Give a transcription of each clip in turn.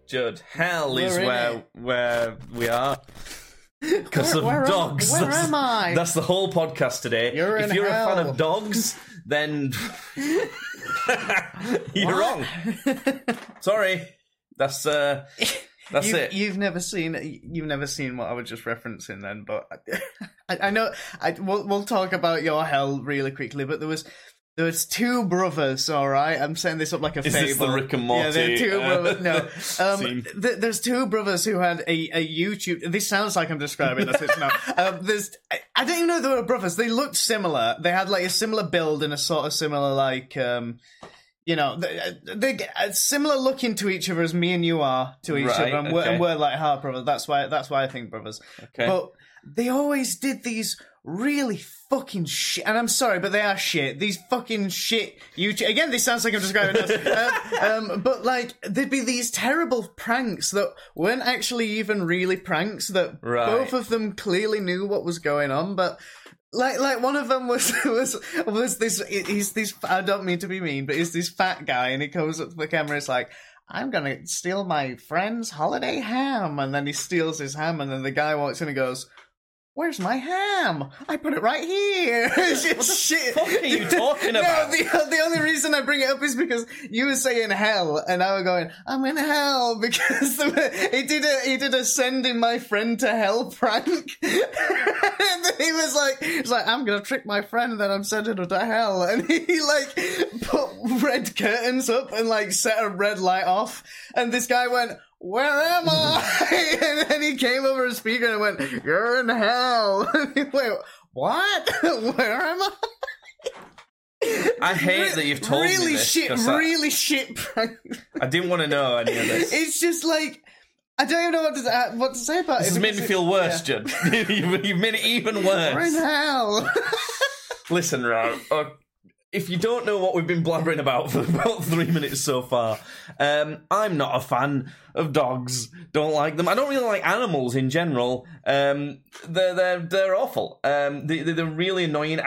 Judd, hell is We're in where we are. Because of dogs. Where am I? That's the whole podcast today. If you're hell. a fan of dogs, then you're wrong. Sorry. That's it. You've never seen what I was just referencing then, but I know we'll talk about your hell really quickly, but there was two brothers, all right? I'm setting this up like a fable. Is this the Rick and Morty? Yeah, they're two brothers. No, there's two brothers who had a YouTube. This sounds like I'm describing this. It's not. I don't even know if they were brothers. They looked similar. They had like a similar build and a sort of similar like. They similar looking to each other as me and you are to each other, and we're like half brothers. That's why I think brothers. Okay. But they always did these really fucking shit, and I'm sorry, but they are shit. These fucking shit YouTube. Again, this sounds like I'm describing us. But like, there'd be these terrible pranks that weren't actually even really pranks. That both of them clearly knew what was going on, but. Like one of them was this. He's this. I don't mean to be mean, but he's this fat guy, and he comes up to the camera. It's like, I'm gonna steal my friend's holiday ham, and then he steals his ham, and then the guy walks in and goes, "Where's my ham? I put it right here." What the shit. Fuck are you talking about? No, the only reason I bring it up is because you were saying hell, and I was going, "I'm in hell," because he did a sending my friend to hell prank. And then he was like, "I'm gonna trick my friend, and then I'm sending her to hell," and he like put red curtains up and like set a red light off, and this guy went, "Where am I?" And then he came over a speaker and went, "You're in hell." And he went, "What? Where am I?" I hate that you've told me this. Really shit prank. I didn't want to know any of this. It's just like, I don't even know what to say about it. This has made me feel worse, Judd. You've made it even worse. We're in hell. Listen, Rob. If you don't know what we've been blabbering about for about 3 minutes so far, I'm not a fan of dogs. Don't like them. I don't really like animals in general. They're awful. They're really annoying.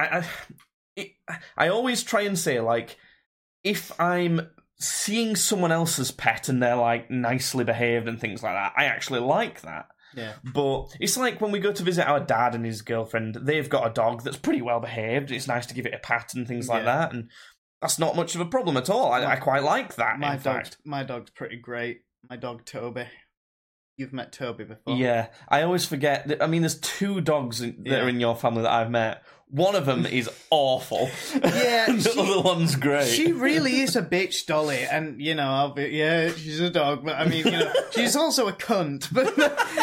I always try and say, like, if I'm seeing someone else's pet and they're like nicely behaved and things like that, I actually like that. Yeah. But it's like when we go to visit our dad and his girlfriend, they've got a dog that's pretty well behaved. It's nice to give it a pat and things like that, and that's not much of a problem at all. I quite like that. My dog's pretty great. My dog Toby. You've met Toby before. Yeah, I always forget that. I mean, there's two dogs that are in your family that I've met. One of them is awful. Yeah, the other one's great. She really is a bitch, Dolly, and she's a dog, but I mean, she's also a cunt. But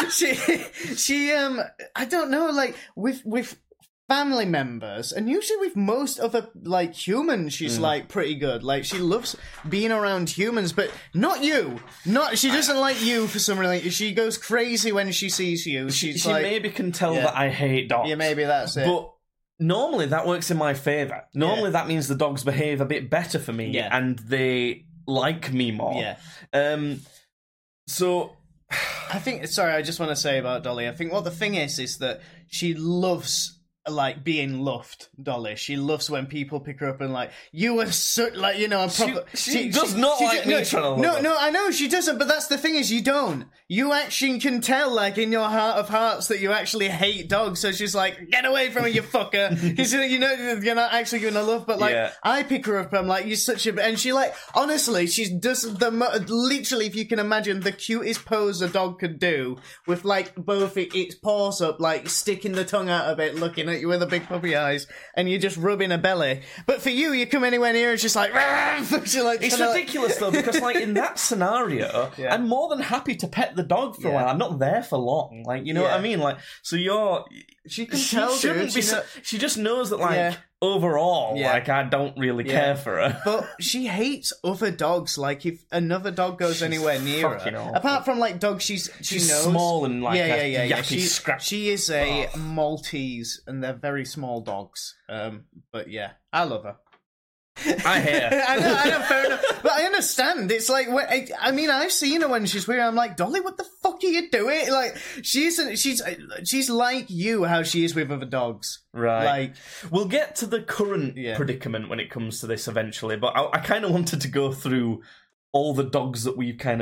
she I don't know, like with family members, and usually with most other like humans, she's like pretty good. Like she loves being around humans, but not you. She doesn't like you for some reason. She goes crazy when she sees you. She maybe can tell that I hate dogs. Yeah, maybe that's it. But normally that works in my favour. Normally that means the dogs behave a bit better for me and they like me more. Yeah. So I think, sorry, I just want to say about Dolly, I think what the thing is that she loves like being loved, Dolly. She loves when people pick her up and like, you are so, like, she does not like me trying to love her. No, I know she doesn't, but that's the thing is you don't. You actually can tell, like, in your heart of hearts that you actually hate dogs, so she's like, get away from me, you fucker. Because, you're not actually giving her love, but, like, I pick her up, I'm like, you're such a... And she, like, honestly, she does literally, if you can imagine, the cutest pose a dog could do, with, like, both its paws up, like, sticking the tongue out of it, looking at you with the big puppy eyes, and you're just rubbing her belly. But for you come anywhere near, it's just like... It's ridiculous, though, because, like, in that scenario, I'm more than happy to pet the dog for a while. I'm not there for long. Like, you know what I mean? Like, so she just knows that, like, overall, like, I don't really care for her. But she hates other dogs. Like, if another dog goes anywut near her, awful. apart from, like, dogs she knows. Small and, like, yappy scrap. She is a Maltese, and they're very small dogs. But yeah, I love her. I hear. I know, fair enough. But I understand. It's like, I mean, I've seen her when she's weird. I'm like, Dolly, what the fuck are you doing? Like, she's like you, how she is with other dogs. Right. Like, we'll get to the current predicament when it comes to this eventually, but I kind of wanted to go through all the dogs that we've kind of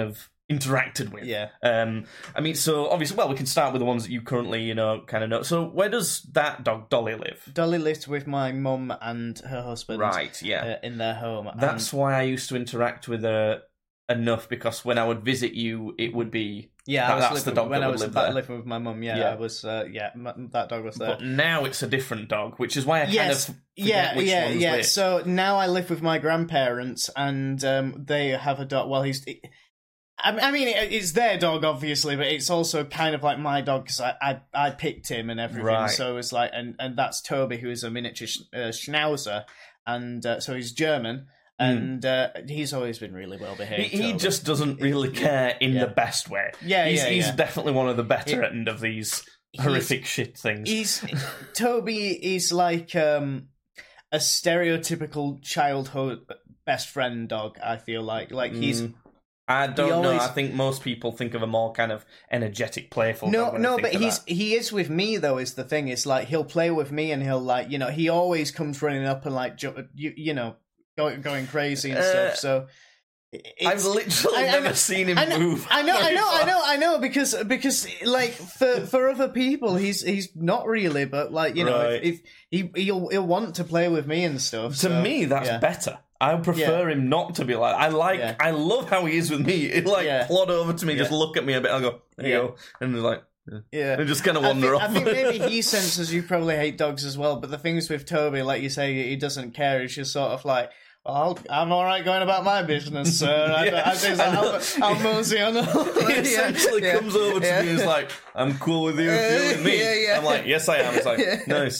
interacted with. Yeah. I mean, so obviously, well, we can start with the ones that you currently, kind of know. So where does that dog, Dolly, live? Dolly lives with my mum and her husband. Right, yeah. In their home. That's why I used to interact with her enough, because when I would visit you, it would be... Yeah, that's the dog when that I would was live there. living with my mum. Yeah, I was. That dog was there. But now it's a different dog, which is why I kind of forget which one's which. So now I live with my grandparents, and they have a dog. Well, I mean, it's their dog, obviously, but it's also kind of like my dog because I picked him and everything. Right. So it was like, and that's Toby, who is a miniature Schnauzer, and so he's German. And he's always been really well behaved. He just doesn't really care in the best way. He's definitely one of the better end of these horrific shit things. Toby is like a stereotypical childhood best friend dog. I feel like he's. I don't know. I think most people think of a more kind of energetic, playful. No, but he is with me though. Is the thing? It's like he'll play with me, and he'll he always comes running up and going crazy and stuff. So I've literally never seen him move. I know because like for other people he's not really, but if he'll want to play with me and stuff. To me, that's better. I prefer him not to be like. I love how he is with me. He plod over to me, just look at me a bit. I'll go, there you go, and he's like. Yeah, and just kind of wander off. I think maybe he senses you probably hate dogs as well. But the things with Toby, like you say, he doesn't care. He's just sort of like, well, I'm all right going about my business, sir. I'll mosey on. He essentially comes over to me and is like, I'm cool with you if you're with me. I'm like, yes, I am. It's like, nice.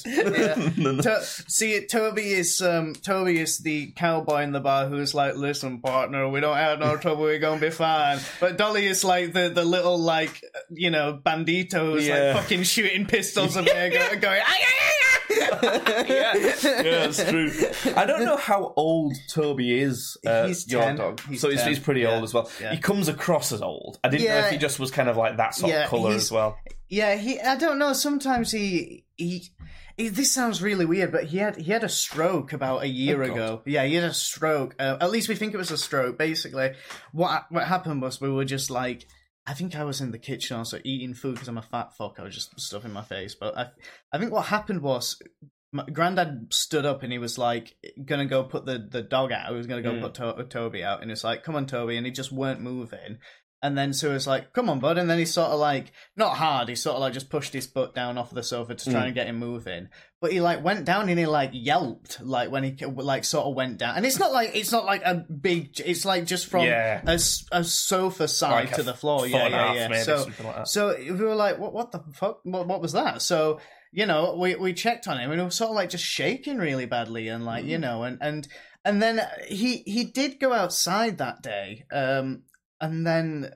Toby is the cowboy in the bar who's like, listen, partner, we don't have no trouble, we're going to be fine. But Dolly is like the little, bandito who's like fucking shooting pistols at me and going, yeah, that's true. I don't know how old Toby is. He's your 10. dog, he's so 10. He's pretty old as well. Yeah. He comes across as old. I didn't know if he just was kind of like that sort of colour as well. Yeah, I don't know. Sometimes he this sounds really weird, but he had a stroke about a year ago. Yeah, he had a stroke. At least we think it was a stroke. Basically, what happened was we were just like. I think I was in the kitchen also eating food because I'm a fat fuck. I was just stuffing my face. But I think what happened was my granddad stood up and he was like going to go put the dog out. He was going to go put Toby out. And it's like, come on, Toby. And he just weren't moving. And then so it was like, come on, bud. And then he sort of like, not hard, he sort of like just pushed his butt down off the sofa to try and get him moving. But he like went down and he like yelped like when he like sort of went down. And it's not like a big, it's like just from a sofa side like to the floor. Yeah. So we were like, what the fuck? What was that? So, we checked on him and he was sort of like just shaking really badly and like, and then he did go outside that day. And then,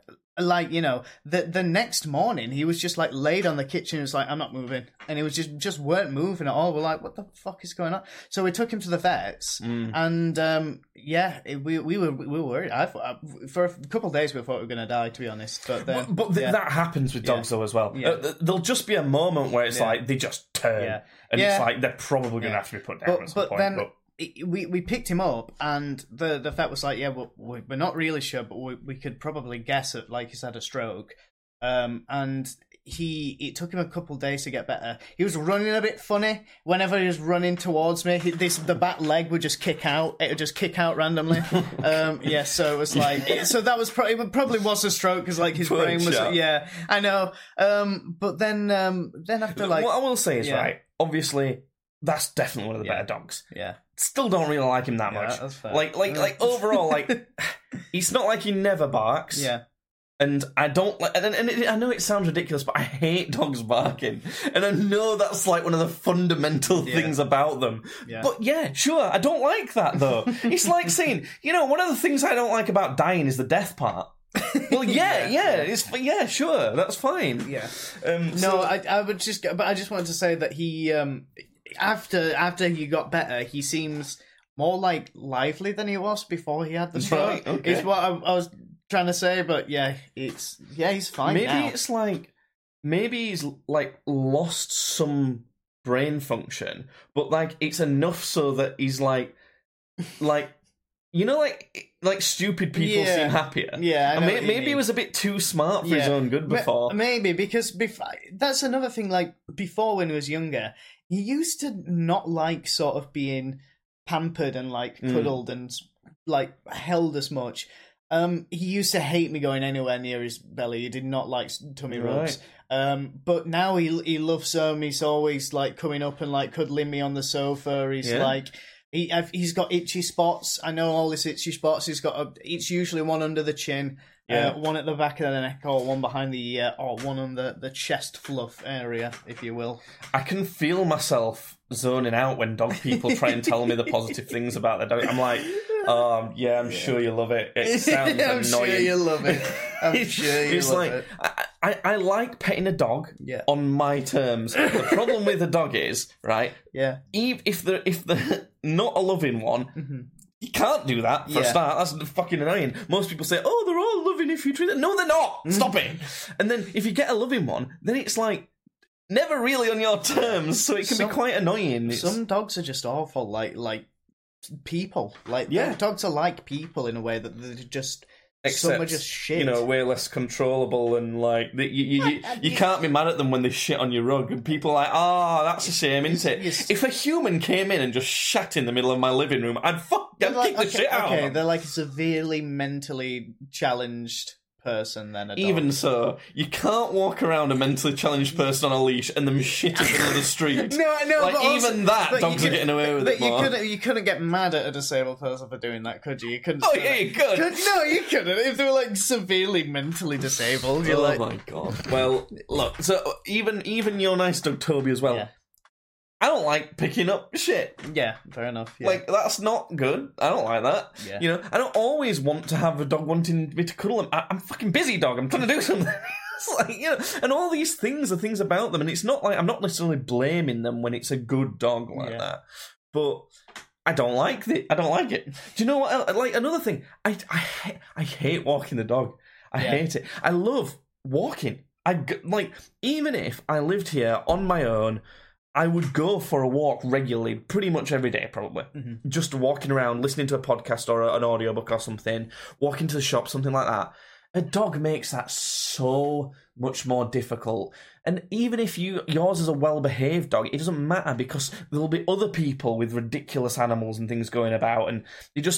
the next morning, he was just, laid on the kitchen. He was like, I'm not moving. And he was just weren't moving at all. We're like, what the fuck is going on? So we took him to the vets. And, we were worried. I thought, for a couple of days, we thought we were going to die, to be honest. But then... that happens with dogs, though, as well. Yeah. There'll just be a moment where it's like, they just turn. Yeah. And it's like, they're probably going to have to be put down at some point. Then, we picked him up, and the vet was like, we're not really sure, but we could probably guess it, like he's had a stroke. And it took him a couple of days to get better. He was running a bit funny. Whenever he was running towards me, the back leg would just kick out. It would just kick out randomly. So it was like, so that was probably was a stroke because like his brain was, I know. But then after like, what I will say is right, obviously. That's definitely one of the better dogs. Yeah. Still don't really like him that much. That's fair. Like overall, it's not like he never barks. Yeah. And I don't like, and I know it sounds ridiculous, but I hate dogs barking. And I know that's like one of the fundamental things about them. Yeah. But yeah, sure, I don't like that though. It's like saying, one of the things I don't like about dying is the death part. Well, sure, that's fine. Yeah. I would just, but I just wanted to say that he, after he got better, he seems more like lively than he was before he had the stroke. Right, okay. Is what I was trying to say, but he's fine. Maybe he's like lost some brain function, but like it's enough so that he's like You know, like stupid people seem happier. Yeah, I know maybe he was a bit too smart for his own good before. Maybe, because that's another thing, like, before when he was younger, he used to not like sort of being pampered and, like, cuddled and, like, held as much. He used to hate me going anywhere near his belly. He did not like tummy rubs. But now he loves them. He's always, like, coming up and, like, cuddling me on the sofa. He's like... He's got itchy spots. I know all his itchy spots. It's usually one under the chin, one at the back of the neck, or one behind the ear, or one on the chest fluff area, if you will. I can feel myself zoning out when dog people try and tell me the positive things about their dog. I'm like, I'm sure you love it. It sounds annoying. I'm sure you love it. I'm sure you love it. I like petting a dog on my terms. The problem with a dog is, right? Yeah. If they're not a loving one, you can't do that for a start. That's fucking annoying. Most people say, "Oh, they're all loving if you treat them." No, they're not. Stop it. And then if you get a loving one, then it's like never really on your terms, so it can be quite annoying. Some dogs are just awful, like people. Like dogs are like people in a way that they're just. Except, some are just shit. You know, way less controllable, and like you can't be mad at them when they shit on your rug. And people are like, that's a shame, isn't it? If a human came in and just shat in the middle of my living room, I'd kick the shit out of them. They're like a severely mentally challenged person then. Even so, you can't walk around a mentally challenged person on a leash and them shit in the middle of the street. No, like, even dogs are getting away with it more. You couldn't get mad at a disabled person for doing that, could you? You couldn't. Oh yeah, you could. No, you couldn't. If they were like severely mentally disabled, you're like, oh my god. Well, look. So even your nice dog Toby as well. Yeah. I don't like picking up shit. Yeah, fair enough. Yeah. Like, that's not good. I don't like that. Yeah. You know, I don't always want to have a dog wanting me to cuddle him. I'm fucking busy, dog. I'm trying to do something. It's like, you know, and all these things are things about them, and it's not like I'm not necessarily blaming them when it's a good dog like that. But I don't like it. I don't like it. Do you know what? Like, another thing, I hate walking the dog. I hate it. I love walking. Like, even if I lived here on my own, I would go for a walk regularly, pretty much every day, probably. Mm-hmm. Just walking around, listening to a podcast or an audiobook or something, walking to the shop, something like that. A dog makes that so much more difficult. And even if yours is a well-behaved dog, it doesn't matter, because there'll be other people with ridiculous animals and things going about, and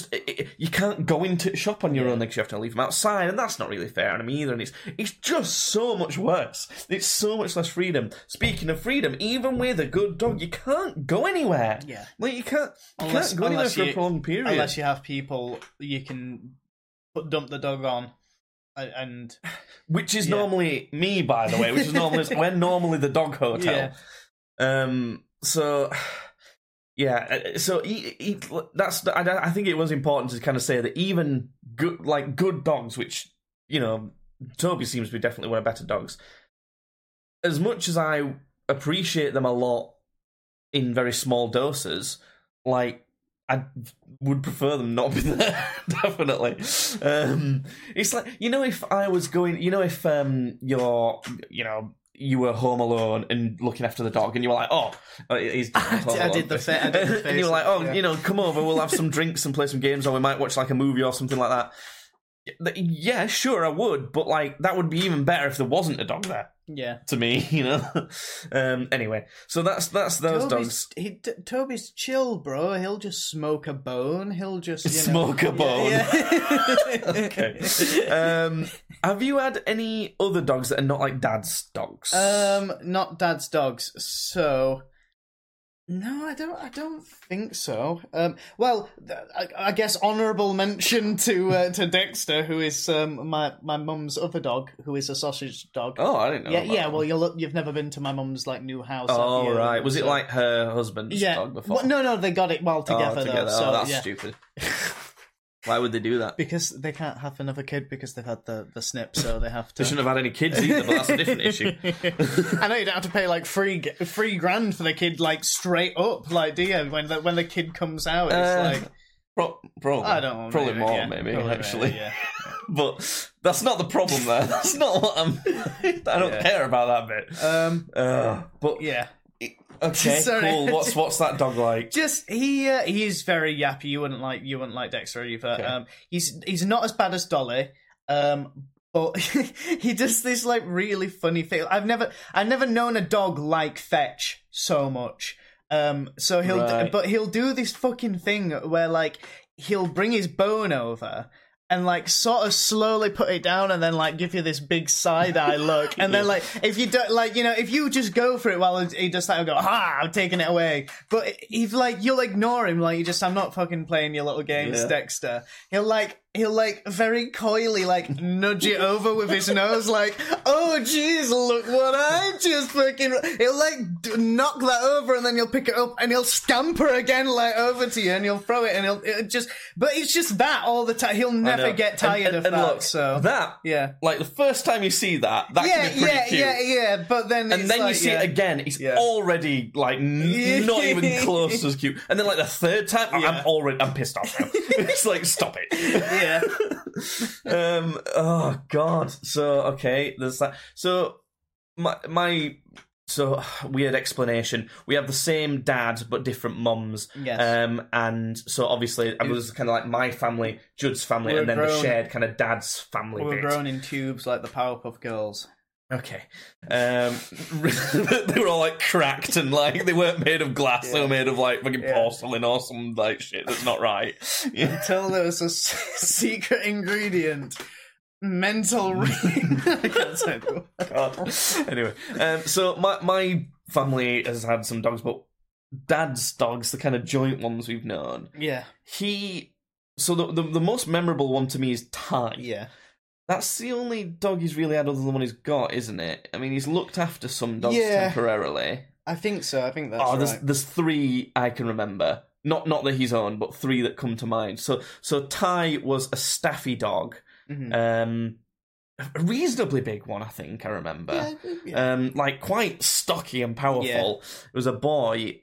you can't go into shop on your own, because you have to leave them outside, and that's not really fair on them either. And it's just so much worse. It's so much less freedom. Speaking of freedom, even with a good dog, you can't go anywhere. Yeah, like you can't go anywhere for a prolonged period unless you have people you can dump the dog on. And which is normally me, by the way. Which is we're normally the dog hotel. Yeah. So that's. I think it was important to kind of say that even good dogs, which, you know, Toby seems to be definitely one of the better dogs. As much as I appreciate them a lot in very small doses, like, I would prefer them not be there, definitely. It's like, you know, if I was going, you know, if you were home alone and looking after the dog, and you were like, he's I did the face, and you were like, you know, come over, we'll have some drinks and play some games, or we might watch like a movie or something like that. Yeah, sure, I would, but like that would be even better if there wasn't a dog there. Yeah, to me, you know. Anyway, so that's those dogs. Toby's chill, bro. He'll just smoke a bone. He'll just smoke a bone. Yeah. Okay. Have you had any other dogs that are not like Dad's dogs? Not Dad's dogs. So. No, I don't think so. Well, I guess honourable mention to Dexter, who is my mum's other dog, who is a sausage dog. Oh, I didn't know. Yeah. Well, you've never been to my mum's like new house. Oh, right. Was it like her husband's dog before? Well, no, they got it while together. Though, so, that's stupid. Why would they do that? Because they can't have another kid because they've had the snip, so they have to. They shouldn't have had any kids either, but that's a different issue. I know you don't have to pay like $3,000 for the kid, like straight up, like, do you? When the kid comes out, it's like probably. I don't know, probably more, actually. Yeah. But that's not the problem there. That's not what I don't care about that bit. But yeah. Okay, cool. What's that dog like? Just he's very yappy. You wouldn't like Dexter either. Okay. He's not as bad as Dolly. But he does this like really funny thing. I've never known a dog like Fetch so much. So he'll do this fucking thing where like he'll bring his bone over and like sort of slowly put it down and then like give you this big side eye look. And then like if you don't like, you know, if you just go for it while he does that, he'll go, I'm taking it away. But if like you'll ignore him, like I'm not fucking playing your little games, Dexter. He'll like very coyly like nudge it over with his nose, like, oh jeez, look what I just fucking. He'll like knock that over and then he'll pick it up and he'll scamper again like over to you and he'll throw it and but it's just that all the time. He'll never get tired of that. Look, so that like the first time you see that can be pretty cute. Yeah. But then you see it again, it's already like not even close as cute. And then like the third time, I'm pissed off now. It's like stop it. Yeah. Oh God. So okay, there's that. So so weird explanation. We have the same dad but different mums. Yes. And so obviously it was kind of like my family, Judd's family, and then the shared kind of dad's family. We were grown in tubes like the Powerpuff Girls. Okay. They were all like cracked and like they weren't made of glass, they were made of like fucking porcelain or some like shit that's not right. Until there was a secret ingredient. Mental ring. I can't say that. God. Anyway, so my family has had some dogs, but Dad's dogs, the kind of joint ones we've known. Yeah. So the most memorable one to me is Ty. Yeah. That's the only dog he's really had other than the one he's got, isn't it? I mean, he's looked after some dogs temporarily. I think so. I think that's right. There's 3 I can remember. Not that he's owned, but 3 that come to mind. So Ty was a Staffy dog. Mm-hmm. A reasonably big one, I think I remember. Yeah. Like quite stocky and powerful. Yeah. It was a boy.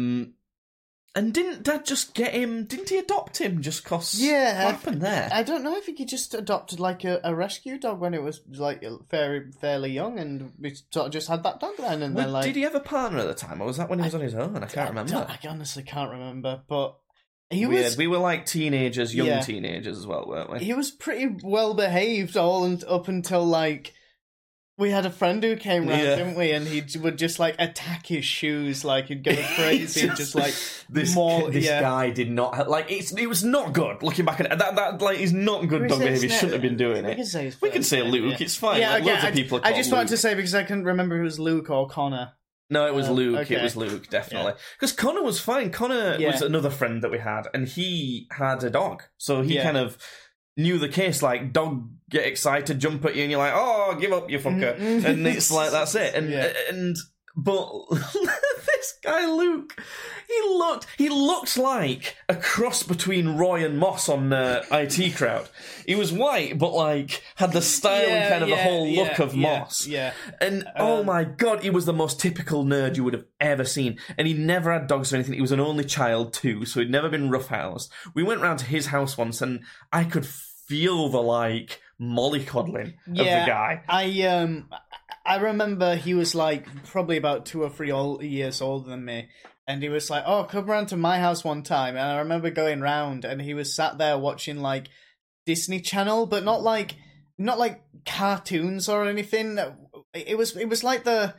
And didn't Dad just get him? Didn't he adopt him just cause? Yeah, what happened there? I don't know. I think he just adopted like a rescue dog when it was like fairly young, and we sort of just had that dog then. And then like, did he have a partner at the time, or was that when he was on his own? I can't remember. I honestly can't remember, but. We were like teenagers, young teenagers as well, weren't we? He was pretty well behaved up until like we had a friend who came round, didn't we? And he would just like attack his shoes, like he'd go crazy and just like this guy did not have, like it was not good. Looking back at it, that like he's not good dog behavior. He shouldn't have been doing it. We can say Luke. It's fine. Yeah, like, loads of people. I just wanted to say because I couldn't remember if it was Luke or Connor. No, it was Luke. Okay. It was Luke, definitely. Because Connor was fine. Connor was another friend that we had, and he had a dog. So he kind of knew the case, like, dog get excited, jump at you, and you're like, oh, give up, you fucker. And it's like, that's it. But this guy, Luke, he looked like a cross between Roy and Moss on IT Crowd. He was white, but like had the style and kind of the whole look of Moss. Yeah. And oh my God, he was the most typical nerd you would have ever seen. And he never had dogs or anything. He was an only child too, so he'd never been roughhoused. We went round to his house once, and I could feel the like mollycoddling of the guy. I remember he was like probably about 2 or 3 years older than me, and he was like, "Oh, come round to my house one time." And I remember going round, and he was sat there watching like Disney Channel, but not like cartoons or anything. It was like the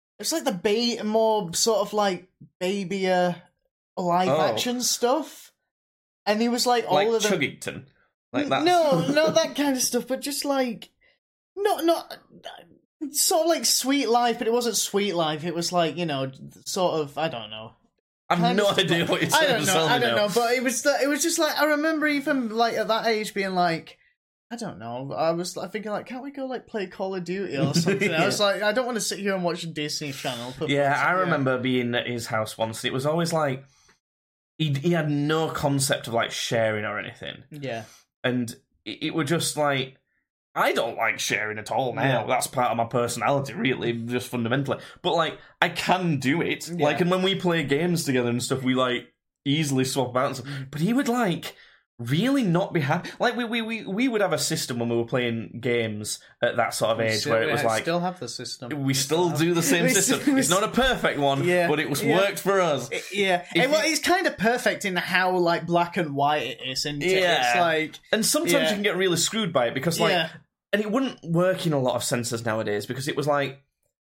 more sort of like babyier live action stuff, and he was like all like of the Chuggington, like that. No, not that kind of stuff, but just like not. Sort of like Sweet Life, but it wasn't Sweet Life. It was like, you know, sort of, I don't know. I have no idea what you're saying. I don't know, but it was just like, I remember even like at that age being like, I don't know. I was thinking like, can't we go like play Call of Duty or something? I was like, I don't want to sit here and watch Disney Channel. I remember being at his house once. It was always like, he had no concept of like sharing or anything. Yeah. And it was just like, I don't like sharing at all now. Yeah. That's part of my personality, really, just fundamentally. But, like, I can do it. Yeah. Like, and when we play games together and stuff, we, like, easily swap out and stuff. But he would, like, really not be happy. Like we would have a system when we were playing games at that sort of age where it was like still have the system. We still do the same system. It's not a perfect one, but it was worked for us. It's kind of perfect in how like black and white it is, and it's like, and sometimes you can get really screwed by it because like, and it wouldn't work in a lot of senses nowadays because it was like.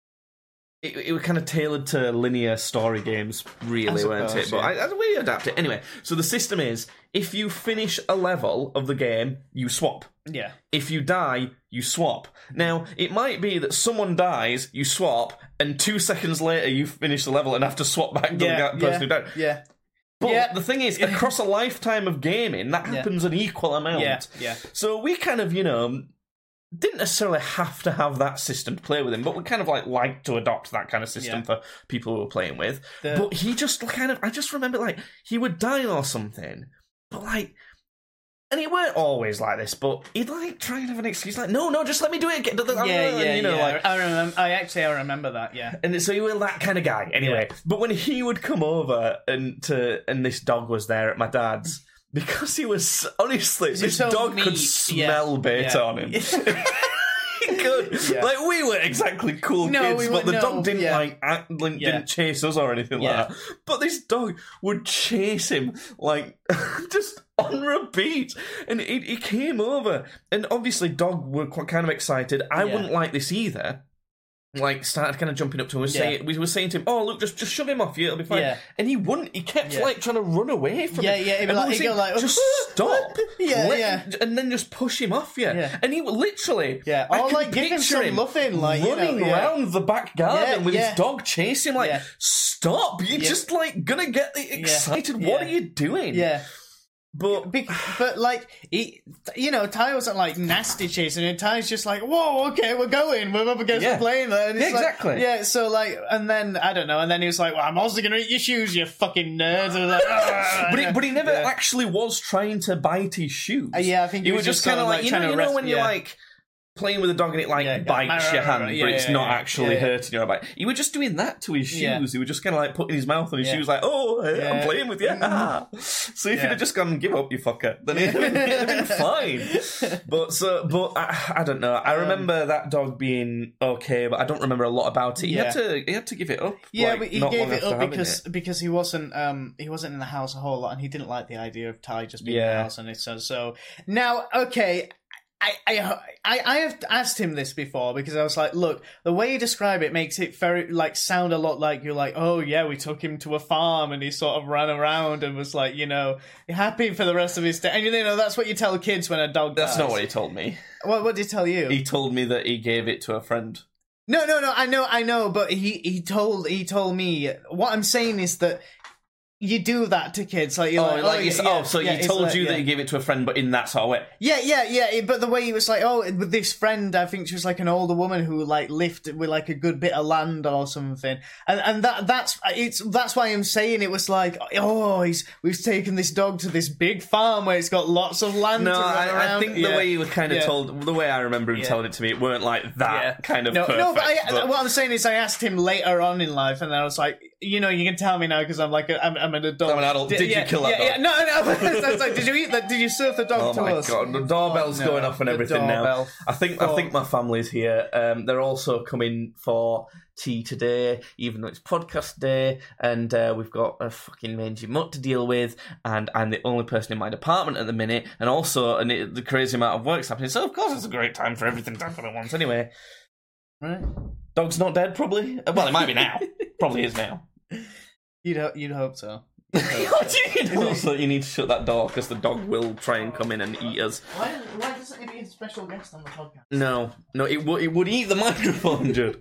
It was kind of tailored to linear story games, really, weren't it? But we adapt it. Anyway, so the system is, if you finish a level of the game, you swap. Yeah. If you die, you swap. Now, it might be that someone dies, you swap, and 2 seconds later you finish the level and have to swap back to the person who died. Yeah. But the thing is, across a lifetime of gaming, that happens an equal amount. Yeah. So we kind of, didn't necessarily have to have that system to play with him, but we kind of like to adopt that kind of system for people who were playing with. But he just I just remember like he would die or something, but like, and he weren't always like this, but he'd like try and have an excuse like, no, just let me do it again. Like, I remember that. Yeah, and so he was that kind of guy anyway. Yeah. But when he would come over and this dog was there at my dad's. Because he was, honestly, this dog could smell beta on him. He could. Yeah. Like, we weren't exactly cool kids, but the dog didn't, didn't chase us or anything like that. But this dog would chase him, like, just on repeat. And he came over, and obviously dog were kind of excited. I wouldn't like this either. Like, started kind of jumping up to him. We were saying to him, oh, look, just shove him off you, it'll be fine. Yeah. And he wouldn't. He kept, like, trying to run away from him. He'd go like, just stop. And then just push him off you. Yeah. And he would literally... Yeah, or, like, give him some muffin, like, running around the back garden with his dog chasing him, like, stop. You're just, like, gonna get excited. What are you doing? Yeah. But like, Ty wasn't like nasty chasing him. Ty's just like, whoa, okay, we're going. We're up against the plane there. And exactly. Like, so like, and then, I don't know, and then he was like, well, I'm also going to eat your shoes, you fucking nerds. And like, but he never actually was trying to bite his shoes. I think he was just kind of like, you know when you're like, playing with a dog and it bites your hand, but it's not actually hurting your bite. He was just doing that to his shoes. Yeah. He was just kind of like putting his mouth on his shoes, like, "Oh, hey, I'm playing with you." So if he'd have just gone, "Give up, you fucker," then it'd been fine. But I don't know. I remember that dog being okay, but I don't remember a lot about it. He had to give it up. Yeah, but he gave it up because he wasn't in the house a whole lot, and he didn't like the idea of Ty just being in the house, and so now okay. I have asked him this before because I was like, look, the way you describe it makes it very like sound a lot like you're like, oh yeah, we took him to a farm and he sort of ran around and was like, happy for the rest of his day. And that's what you tell kids when a dog dies. That's not what he told me. What did he tell you? He told me that he gave it to a friend. No, I know, but he told me. What I'm saying is that you do that to kids, like you're so he told you that he gave it to a friend, but in that sort of way. Yeah. But the way he was like, with this friend, I think she was like an older woman who like lived with like a good bit of land or something, and that's why I'm saying it was like, we've taken this dog to this big farm where it's got lots of land. No, I think the way he was kind of told, the way I remember him telling it to me, it weren't like that kind of. Perfect, but what I'm saying is, I asked him later on in life, and I was like, you can tell me now because I'm like I'm an adult. I'm an adult. Did you kill that dog? No. Like, did you eat that? Did you serve the dog to us? Oh my god, the doorbell's going off and everything now. I think my family's here. They're also coming for tea today, even though it's podcast day, and we've got a fucking mangy mutt to deal with, and I'm the only person in my department at the minute, and also the crazy amount of work's happening. So of course it's a great time for everything to happen at once. Anyway, right? Dog's not dead, probably. Well, it might be now. Probably is now. You'd hope so. Also, you need to shut that door because the dog will try and come in and eat us. Why doesn't it be a special guest on the podcast? No, it would eat the microphone, Judd.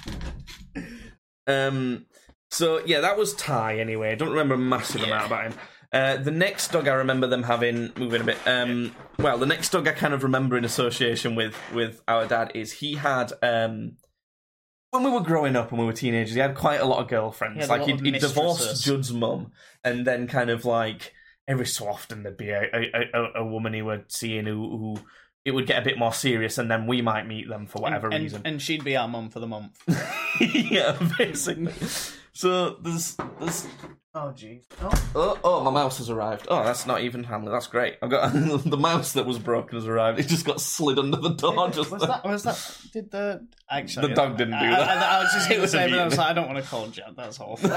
So yeah, that was Ty. Anyway, I don't remember a massive amount about him. The next dog I remember them having, moving a bit. Well, the next dog I kind of remember in association with our dad is he had. When we were growing up and we were teenagers, he had quite a lot of girlfriends. Like, he divorced Judd's mum, and then kind of like every so often there'd be a woman he would seeing who it would get a bit more serious, and then we might meet them for whatever reason. And she'd be our mum for the month. Yeah, basically. So there's Oh, jeez. Oh, my mouse has arrived. Oh, that's not even Hamlet. That's great. I've got the mouse that was broken has arrived. It just got slid under the door. Was that? Did the actually the dog didn't do that? I was just going to say, but I was like, I don't want to call Jed. That's awful.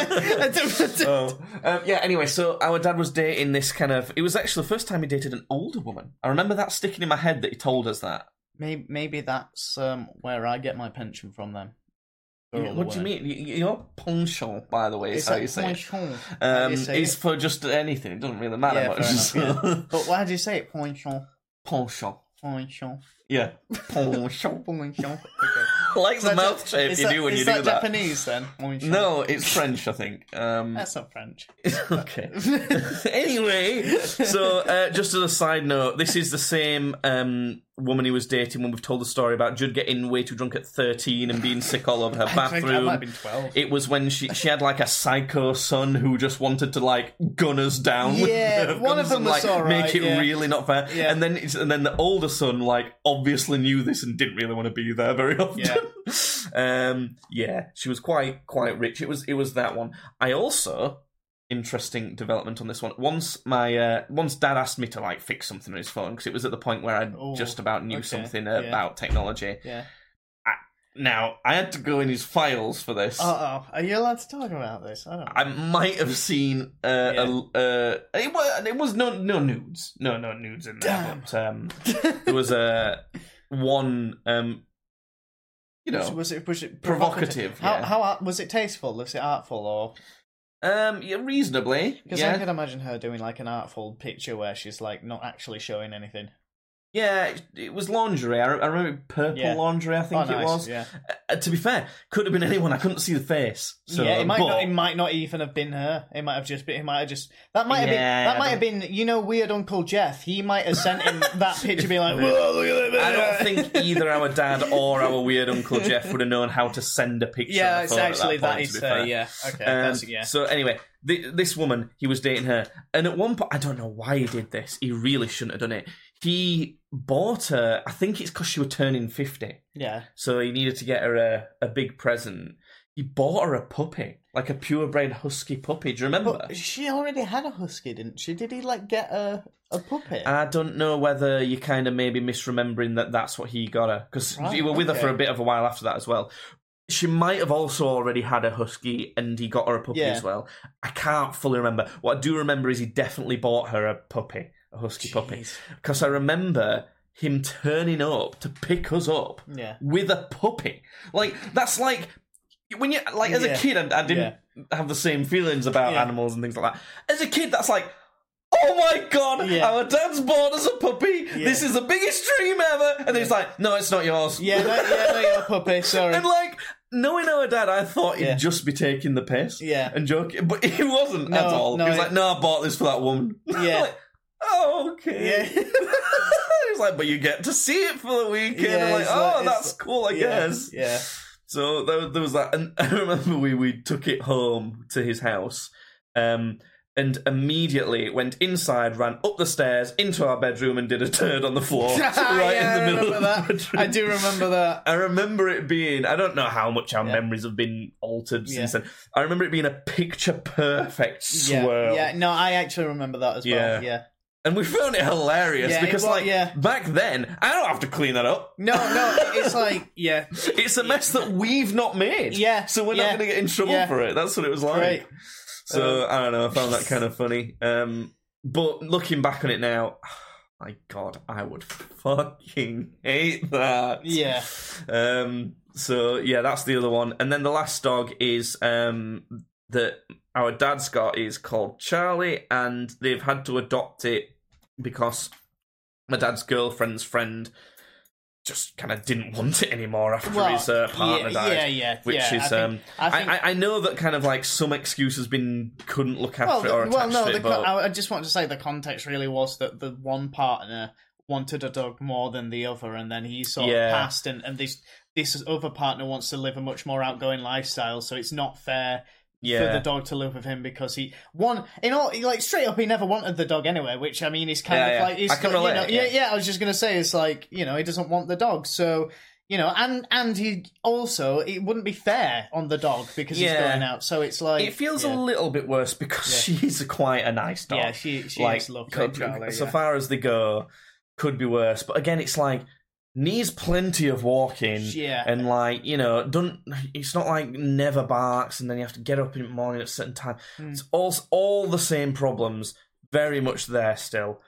Yeah. Anyway, so our dad was dating this kind of. It was actually the first time he dated an older woman. I remember that sticking in my head that he told us that. Maybe that's where I get my pension from then. What do you mean? Your penchant, by the way, is how you say it. Is for just anything. It doesn't really matter much. Enough, yeah. But why do you say it? Penchant. Penchant. Penchant. Yeah. Penchant. Penchant. I like the mouth shape you do when you do that. Is that Japanese then? No, it's French, I think. That's not French. Okay. Anyway, so just as a side note, this is the same woman he was dating when we've told the story about Judd getting way too drunk at 13 and being sick all over her bathroom. I might have been 12. It was when she had like a psycho son who just wanted to like gun us down. Yeah, with one of them was alright. Make it really not fair. Yeah. And then the older son like obviously knew this and didn't really want to be there very often. Yeah. She was quite rich. It was that one. I also. Interesting development on this one. Once Dad asked me to like fix something on his phone because it was at the point where I just about knew something about technology. Yeah. Now I had to go in his files for this. Are you allowed to talk about this? I don't know. I might have seen it was no nudes, no nudes in there. But there was one. Was it provocative? How was it tasteful? Was it artful or? Yeah, reasonably. Because I can imagine her doing like an artful picture where she's like not actually showing anything. Yeah, it was lingerie. I remember purple lingerie, I think it was. Yeah. To be fair, could have been anyone. I couldn't see the face. So, yeah, it might not even have been her. It might have just been. That might have been. You know, weird Uncle Jeff. He might have sent him that picture, being like, "Whoa, look at that!" I don't think either our dad or our weird Uncle Jeff would have known how to send a picture. Yeah, it's actually that is her. Yeah, okay. So anyway, this woman, he was dating her, and at one point, I don't know why he did this. He really shouldn't have done it. He bought her, I think it's because she was turning 50. Yeah. So he needed to get her a big present. He bought her a puppy, like a purebred husky puppy. Do you remember? But she already had a husky, didn't she? Did he, like, get a puppy? I don't know whether you're kind of maybe misremembering that's what he got her. Because you were with her for a bit of a while after that as well. She might have also already had a husky and he got her a puppy as well. I can't fully remember. What I do remember is he definitely bought her a puppy. A husky puppy. Because I remember him turning up to pick us up with a puppy. Like, that's like... When you... Like, as a kid, I didn't have the same feelings about animals and things like that. As a kid, that's like... Oh my god, our dad's bought us a puppy. Yeah. This is the biggest dream ever. And then he's like, no, it's not yours. No, your puppy, sorry. And like... Knowing our dad, I thought he'd just be taking the piss and joking. But he wasn't at all. He was like, no, I bought this for that woman. Yeah. Like, oh, okay. Yeah. He's like, but you get to see it for the weekend. I'm like, that's cool, I guess. Yeah. So there was that. And I remember we took it home to his house. And immediately went inside, ran up the stairs, into our bedroom, and did a turd on the floor. In the middle of the bedroom. I do remember that. I remember it being... I don't know how much our memories have been altered since then. I remember it being a picture-perfect swirl. Yeah, no, I actually remember that as well. Yeah. And we found it hilarious because, back then, I don't have to clean that up. No, it's like, It's a mess that we've not made. Yeah. So we're not going to get in trouble for it. That's what it was like. Right. So, I don't know, I found that kind of funny. But looking back on it now, oh my God, I would fucking hate that. Yeah. So, yeah, that's the other one. And then the last dog is that our dad's got is called Charlie, and they've had to adopt it because my dad's girlfriend's friend just kind of didn't want it anymore after his partner died. Which is, I know that kind of like some excuse has been couldn't look after it or attach to it. But I just want to say the context really was that the one partner wanted a dog more than the other, and then he sort of passed, and this other partner wants to live a much more outgoing lifestyle, so it's not fair. For the dog to live with him because straight up he never wanted the dog anyway, which I mean is kind of like I can relate. I was just gonna say it's like he doesn't want the dog, so You know, and he also, it wouldn't be fair on the dog because he's going out. So it's like... It feels a little bit worse because she's quite a nice dog. Yeah, she is lovely, Charlie. So far as they go, could be worse. But again, it's like, needs plenty of walking. Yeah. And like, you know, it's not like never barks and then you have to get up in the morning at a certain time. It's all the same problems, very much there still.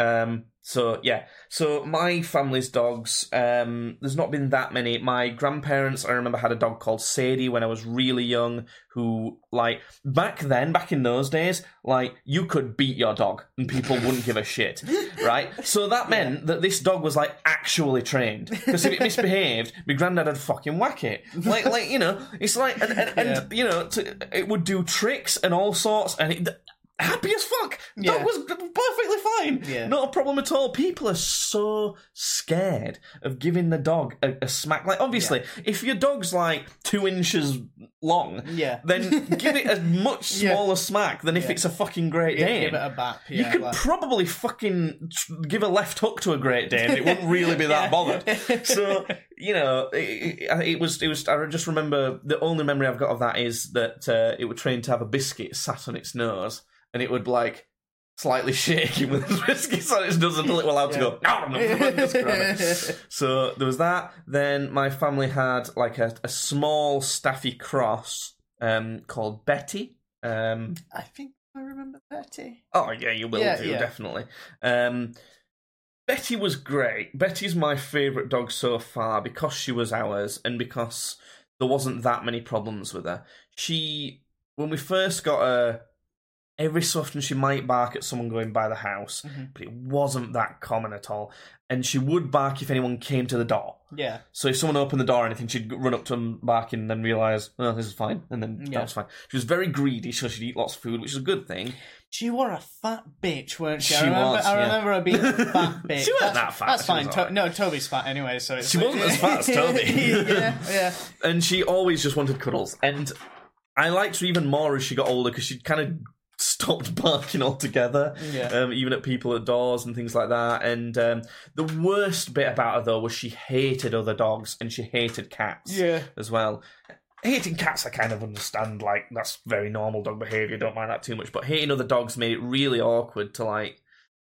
So my family's dogs, there's not been that many. My grandparents, I remember, had a dog called Sadie when I was really young, who, like, back in those days, like, you could beat your dog and people wouldn't give a shit, right? So that meant that this dog was, like, actually trained. Because if it misbehaved, my granddad would fucking whack it. Like you know, it's like, and you know, it would do tricks and all sorts, and happy as fuck. Dog was perfectly fine. Yeah. Not a problem at all. People are so scared of giving the dog a smack. Like, obviously, if your dog's like 2 inches long, then give it a much smaller smack than if it's a fucking Great Dane. Give it a bap. You could probably fucking give a left hook to a Great Dane. It wouldn't really be that bothered. So, you know, it was. I just remember the only memory I've got of that is that it would train to have a biscuit sat on its nose. And it would, like, slightly shake him with his biscuits on its nose until it was allowed to go, no. So there was that. Then my family had, like, a small staffy cross called Betty. I think I remember Betty. Oh, yeah, you will do, definitely. Betty was great. Betty's my favourite dog so far because she was ours and because there wasn't that many problems with her. When we first got her... Every so often she might bark at someone going by the house, but it wasn't that common at all. And she would bark if anyone came to the door. Yeah. So if someone opened the door or anything, she'd run up to them barking and then realise, oh, this is fine. And then that was fine. She was very greedy, so she'd eat lots of food, which is a good thing. She were a fat bitch, weren't she? I remember her being a fat bitch. She wasn't that fat. That's fine. No, Toby's fat anyway, so it's... She wasn't as fat as Toby. yeah. And she always just wanted cuddles. And I liked her even more as she got older, because she'd kind of... stopped barking altogether, even at people at doors and things like that. And the worst bit about her, though, was she hated other dogs and she hated cats as well. Hating cats, I kind of understand, like, that's very normal dog behaviour, don't mind that too much, but hating other dogs made it really awkward to, like,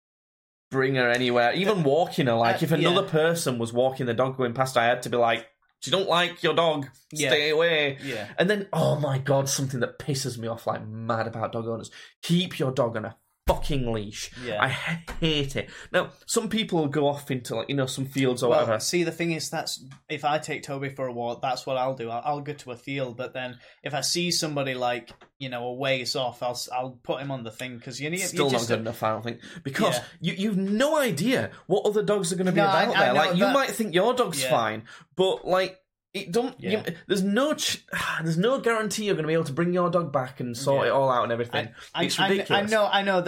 bring her anywhere, even walking her. Like, if another person was walking the dog going past, I had to be like, you don't like your dog, stay away. Yeah. And then, oh my God, something that pisses me off like mad about dog owners. Keep your dog on a fucking leash. Yeah. I hate it. Now, some people will go off into, like, you know, some fields or whatever. See, the thing is, that's if I take Toby for a walk, that's what I'll do. I'll go to a field, but then if I see somebody, like, you know, a ways off, I'll put him on the thing, because you need... Still not good enough, I don't think. Because you've no idea what other dogs are going to be about there. Like, you might think your dog's fine, but, like, it don't. There's no guarantee you're going to be able to bring your dog back and sort it all out and everything. It's ridiculous. I know.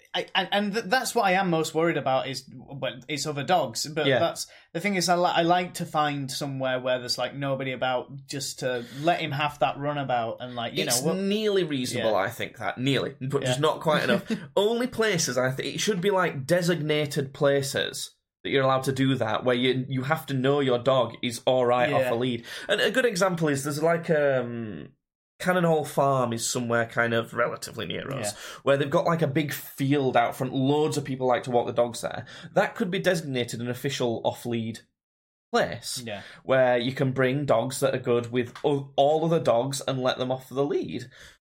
That's what I am most worried about is other dogs. But that's the thing is, I like to find somewhere where there's like nobody about, just to let him have that runabout and like it's nearly reasonable. I think that nearly, but just not quite enough. Only places I think it should be like designated places that you're allowed to do that, where you have to know your dog is all right off a lead. And a good example is there's like Cannon Hall Farm is somewhere kind of relatively near us, where they've got like a big field out front. Loads of people like to walk the dogs there. That could be designated an official off-lead place, where you can bring dogs that are good with all other dogs and let them off the lead.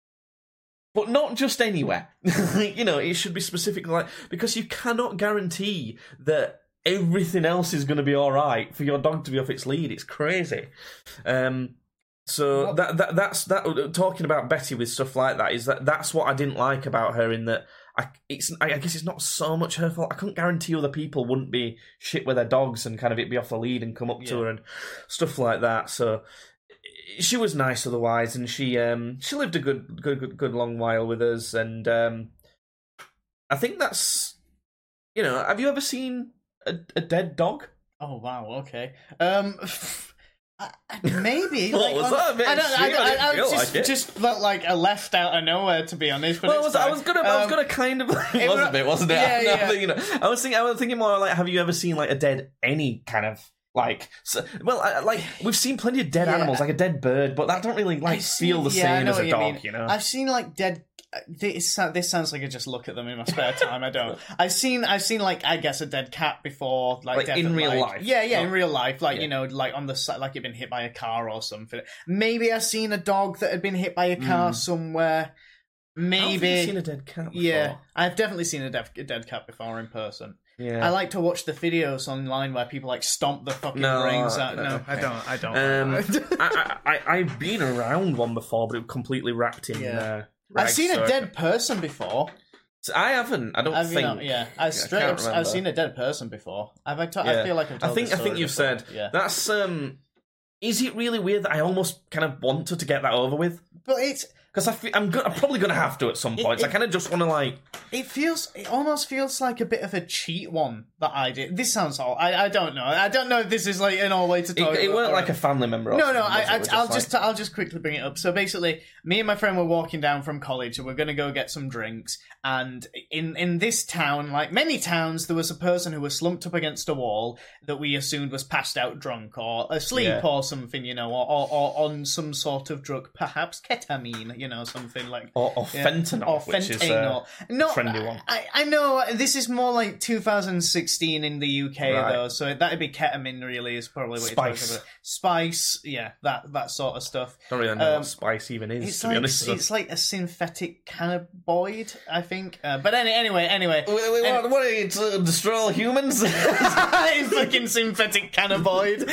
But not just anywhere. You know, it should be specifically like, because you cannot guarantee that everything else is going to be all right for your dog to be off its lead. It's crazy. So that's talking about Betty with stuff like that is that's what I didn't like about her, in that I guess it's not so much her fault. I couldn't guarantee other people wouldn't be shit with their dogs and kind of it be off the lead and come up to her and stuff like that. So she was nice otherwise, and she lived a good long while with us, and I think that's, you know, have you ever seen a dead dog? Oh wow, okay. Maybe. What was that? I just felt like I left out of nowhere, to be honest. But I was gonna kind of. It was a bit, wasn't it? Yeah. You know, I was thinking more like, have you ever seen like a dead any kind of Like, we've seen plenty of dead animals, like a dead bird, but that don't really feel the same as a dog, you know. I've seen like dead. This sounds like I just look at them in my spare time. I don't. I've seen like I guess a dead cat before, like in real life. Yeah, in real life, you know, like on the side, like it'd been hit by a car or something. Maybe I've seen a dog that had been hit by a car somewhere. Maybe I've seen a dead cat before. Yeah, I've definitely seen a dead cat before in person. Yeah. I like to watch the videos online where people like stomp the fucking brains out. No, okay. I don't. I've been around one before, but it was completely wrapped in. I've seen a dead person before. I haven't. I don't think. I've seen a dead person before. I feel like I've told I think you've said. Yeah. That's. Is it really weird that I almost kind of wanted to get that over with? But it's. Because I'm probably going to have to at some point. I kind of just want to It almost feels like a bit of a cheat one that I did. This sounds all. I don't know. I don't know if this is like an all way to talk. It weren't like a family member. No. I'll just quickly bring it up. So basically, me and my friend were walking down from college, and we're going to go get some drinks. And in this town, like many towns, there was a person who was slumped up against a wall that we assumed was passed out drunk or asleep or something, you know, or on some sort of drug, perhaps ketamine. You know, something like or fentanyl, which is a trendy one. I know this is more like 2016 in the UK though, so that'd be ketamine. Really, is probably what you're talking about. Spice, yeah, that sort of stuff. Don't really know what spice even is. To be honest, it's like a synthetic cannabinoid, I think. But anyway, what are you to destroy all humans? It's fucking synthetic cannabinoid.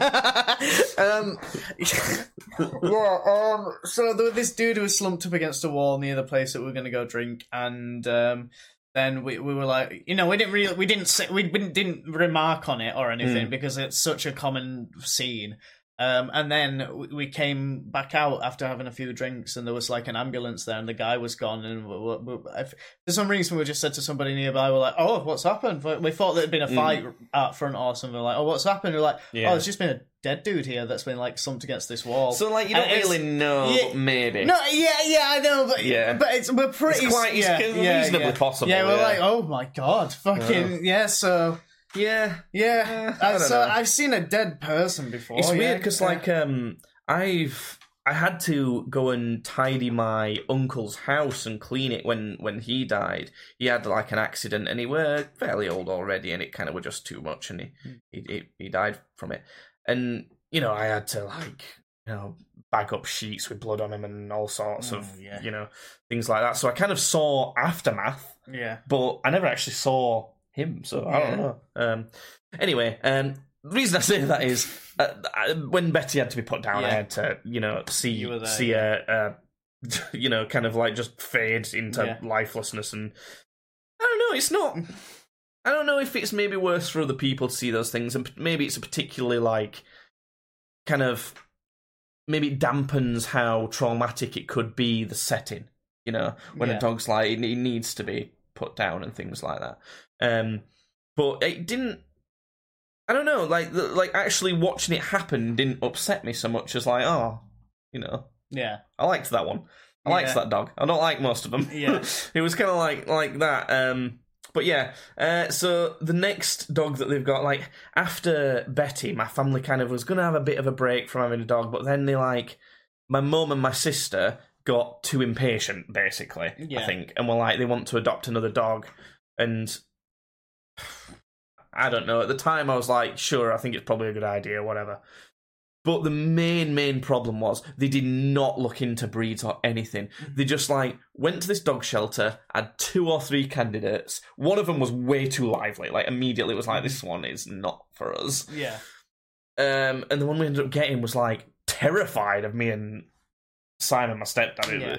So there was this dude who was slumped up against a wall near the place that we were going to go drink, and then we were like, you know, we didn't remark on it or anything because it's such a common scene. And then we came back out after having a few drinks, and there was like an ambulance there, and the guy was gone. And for some reason, we just said to somebody nearby, we're like, "Oh, what's happened?" We thought there'd been a fight out front or something. We're like, "Oh, what's happened?" We're like, "Oh, there's just been a dead dude here that's been like slumped against this wall." So like, you don't really know, but maybe. No, I know, but we're pretty. It's reasonably possible. Yeah, we're like, "Oh my god, fucking so." Yeah. So I've seen a dead person before. It's weird because, I had to go and tidy my uncle's house and clean it when he died. He had like an accident, and he were fairly old already, and it kind of were just too much, and he died from it. And you know, I had to bag up sheets with blood on him and all sorts of things like that. So I kind of saw aftermath. Yeah, but I never actually saw him, so I don't know. Anyway, the reason I say that is when Betty had to be put down, I had to, see a kind of like just fade into lifelessness, and I don't know. It's not. I don't know if it's maybe worse for other people to see those things, and maybe it's a particularly like kind of maybe it dampens how traumatic it could be, the setting. You know, when a dog's like it needs to be put down and things like that. But it didn't. I don't know. Like actually watching it happen didn't upset me so much as like, oh, Yeah, I liked that one. I liked that dog. I don't like most of them. Yeah, it was kind of like that. But yeah. So the next dog that they've got, like after Betty, my family kind of was gonna have a bit of a break from having a dog, but then my mum and my sister got too impatient, basically. I think, and were like, they want to adopt another dog, and I don't know. At the time, I was like, sure, I think it's probably a good idea, whatever. But the main problem was they did not look into breeds or anything. They just went to this dog shelter, had 2 or 3 candidates. One of them was way too lively. Like immediately, it was like, this one is not for us. Yeah. And the one we ended up getting was like terrified of me and Simon, my stepdad.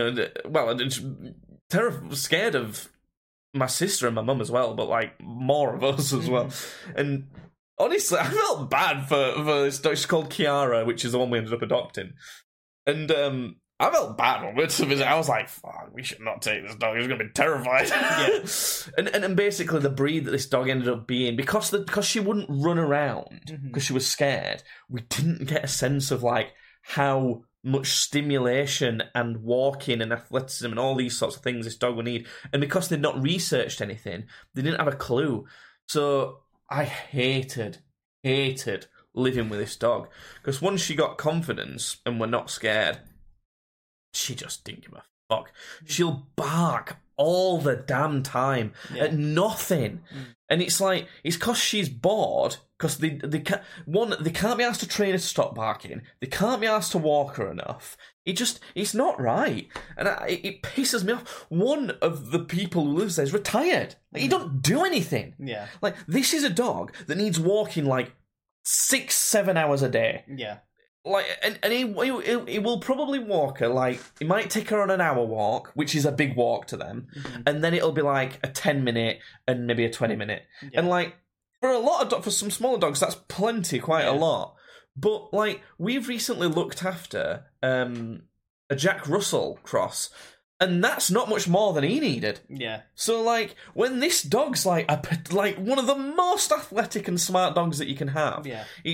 Scared of my sister and my mum as well, but like more of us as well. And honestly, I felt bad for this dog. She's called Kiara, which is the one we ended up adopting. And I felt bad when we went to visit. I was like, fuck, we should not take this dog. He's going to be terrified. And basically the breed that this dog ended up being, because she wouldn't run around, because she was scared, we didn't get a sense of like how much stimulation and walking and athleticism and all these sorts of things this dog would need. And because they'd not researched anything, they didn't have a clue. So I hated hated living with this dog. Because once she got confidence and we're not scared, she just didn't give a fuck. She'll bark all the damn time at nothing. And it's like, it's because she's bored, because they can't be asked to train her to stop barking, they can't be asked to walk her enough. It's not right. And it pisses me off. One of the people who lives there is retired. Like, he don't do anything. Yeah. Like, this is a dog that needs walking like 6-7 hours a day. Yeah. Like, and he will probably walk her, like, he might take her on an hour walk, which is a big walk to them, and then it'll be like a 10-minute and maybe a 20-minute. Yeah. And like, for some smaller dogs, that's plenty, quite a lot. But like, we've recently looked after a Jack Russell cross, and that's not much more than he needed. Yeah. So, like, when this dog's, like one of the most athletic and smart dogs that you can have,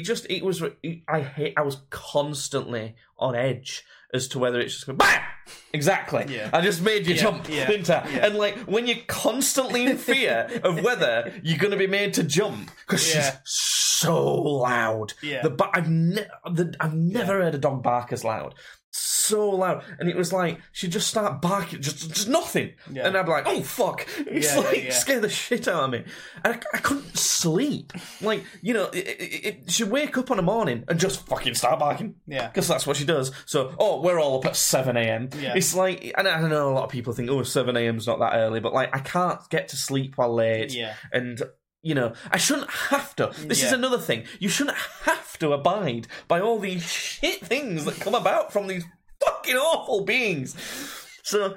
I was constantly on edge as to whether it's just going, BAM! Exactly. Yeah. I just made you jump, didn't I? Yeah. And, like, when you're constantly in fear of whether you're going to be made to jump, because she's so loud. Yeah. I've never heard a dog bark as loud. So loud, and it was like she'd just start barking, just nothing, and I'd be like, "Oh fuck!" It's scare the shit out of me, and I couldn't sleep. Like, you know, she'd wake up on a morning and just fucking start barking, because that's what she does. So, we're all up at 7 a.m. Yeah. It's like, and I know a lot of people think, 7 a.m.'s not that early, but like, I can't get to sleep while late, and. You know, I shouldn't have to. This is another thing. You shouldn't have to abide by all these shit things that come about from these fucking awful beings. So,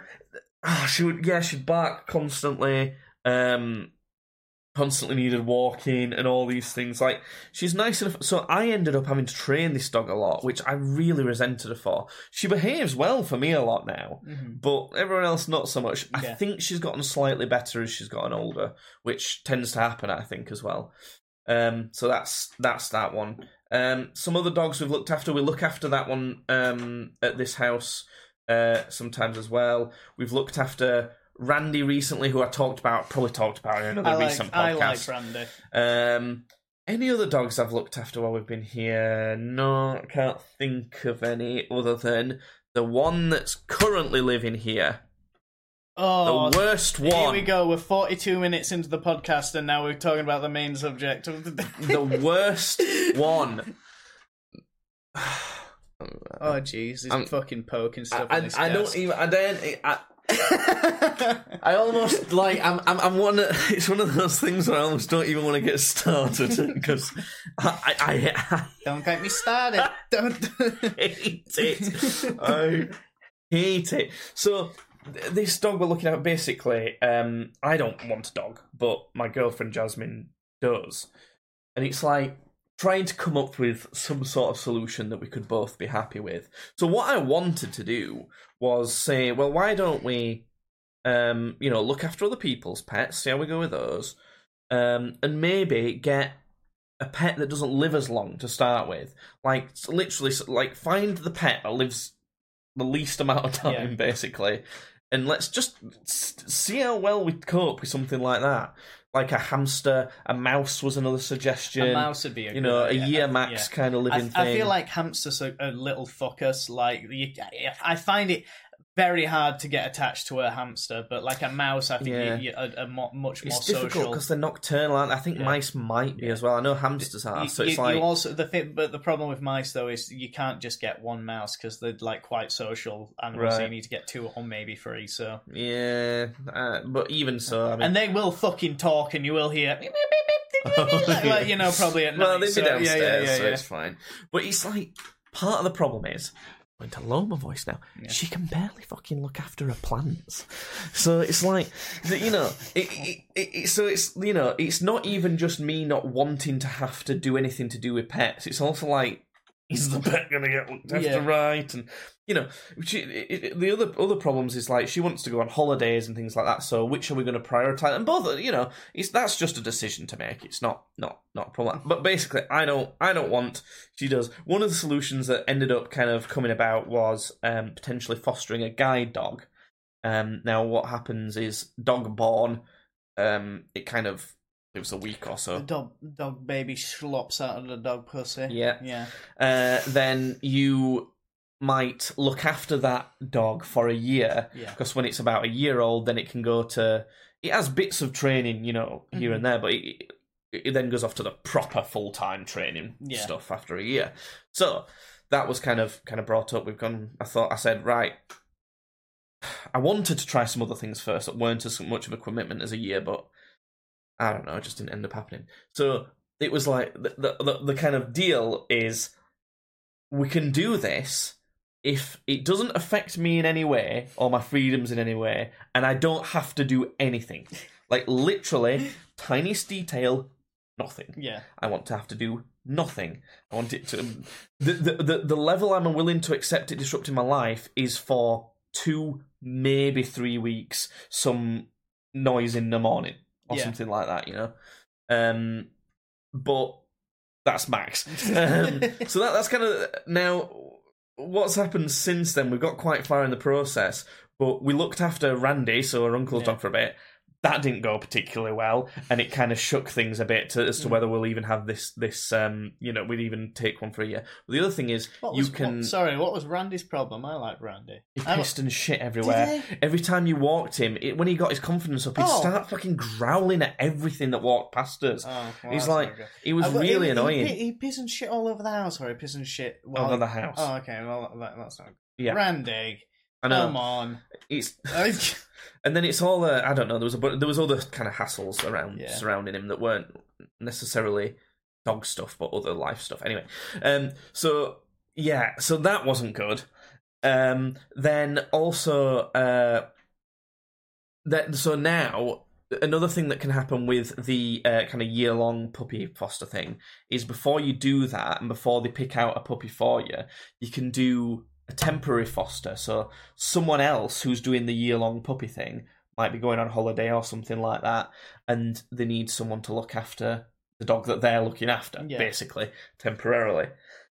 she'd bark constantly. Constantly needed walking and all these things. Like, she's nice enough. So I ended up having to train this dog a lot, which I really resented her for. She behaves well for me a lot now, but everyone else not so much. I think she's gotten slightly better as she's gotten older, which tends to happen, I think, as well. So that's that one. Some other dogs we've looked after. We look after that one at this house sometimes as well. We've looked after Randy recently, who I probably talked about in another recent podcast. I like Randy. Any other dogs I've looked after while we've been here? No, I can't think of any other than the one that's currently living here. Oh, the worst one. Here we go. We're 42 minutes into the podcast, and now we're talking about the main subject of the day. The worst one. Oh, jeez, he's fucking poking stuff on this I almost like I'm one. It's one of those things where I almost don't even want to get started because I don't get me started. Don't hate it. I hate it. So this dog we're looking at, basically, I don't want a dog, but my girlfriend Jasmine does, and it's like trying to come up with some sort of solution that we could both be happy with. So what I wanted to do was say, well, why don't we, look after other people's pets, see how we go with those, and maybe get a pet that doesn't live as long to start with. Like, literally, like, find the pet that lives the least amount of time, basically, and let's just see how well we cope with something like that. Like a hamster, a mouse was another suggestion. A mouse would be a year max kind of living thing. I feel like hamsters are little fuckers. Like, I find it very hard to get attached to a hamster, but like a mouse, I think you're much more social. It's difficult because they're nocturnal, aren't they? I think mice might be as well. I know hamsters are. So it's like, you also but the problem with mice though is you can't just get one mouse because they're like quite social animals. Right. So you need to get 2 or maybe 3. So but even so, I mean, and they will fucking talk, and you will hear. Like, probably at night. Well, they'd be downstairs, so it's fine. But it's like, part of the problem is, I'm going to lower my voice now. Yeah. She can barely fucking look after her plants. So it's like, it's not even just me not wanting to have to do anything to do with pets. It's also like, is the pet going to get looked after right? And, the other problems is like, she wants to go on holidays and things like that, so which are we going to prioritise? And both, that's just a decision to make. It's not a problem. But basically, I don't want, she does. One of the solutions that ended up kind of coming about was potentially fostering a guide dog. Now, what happens is, dog born, it kind of it was a week or so. The dog baby slops out of the dog pussy. Yeah. Then you might look after that dog for a year, because when it's about a year old, then it can go to... It has bits of training, here and there, but it then goes off to the proper full-time training stuff after a year. So that was kind of brought up. I said, right, I wanted to try some other things first that weren't as much of a commitment as a year, but I don't know, it just didn't end up happening. So it was like, the kind of deal is, we can do this if it doesn't affect me in any way, or my freedoms in any way, and I don't have to do anything. Like, literally, tiniest detail, nothing. Yeah. I want to have to do nothing. I want it to... The level I'm willing to accept it disrupting my life is for 2, maybe 3 weeks, some noise in the morning, or something like that, But that's max. So that's kind of... Now... What's happened since then, we've got quite far in the process, but we looked after Randy, so our uncle's dog, for a bit. That didn't go particularly well, and it kind of shook things a bit as to whether we'll even have this we'd even take one for a year. But the other thing is, what was Randy's problem? I like Randy. He pissed and shit everywhere. Every time you walked him, when he got his confidence up, he'd start fucking growling at everything that walked past us. He's like, it was really annoying. He piss and shit all over the house, or he piss and shit over the house. Oh, okay, well, that's not good. Yeah. Randy, come on. And then it's all I don't know. There was other kind of hassles surrounding him that weren't necessarily dog stuff, but other life stuff. Anyway, so that wasn't good. Then also, so now another thing that can happen with the kind of year-long puppy foster thing is, before you do that and before they pick out a puppy for you, you can do a temporary foster. So someone else who's doing the year-long puppy thing might be going on holiday or something like that, and they need someone to look after the dog that they're looking after, basically, temporarily.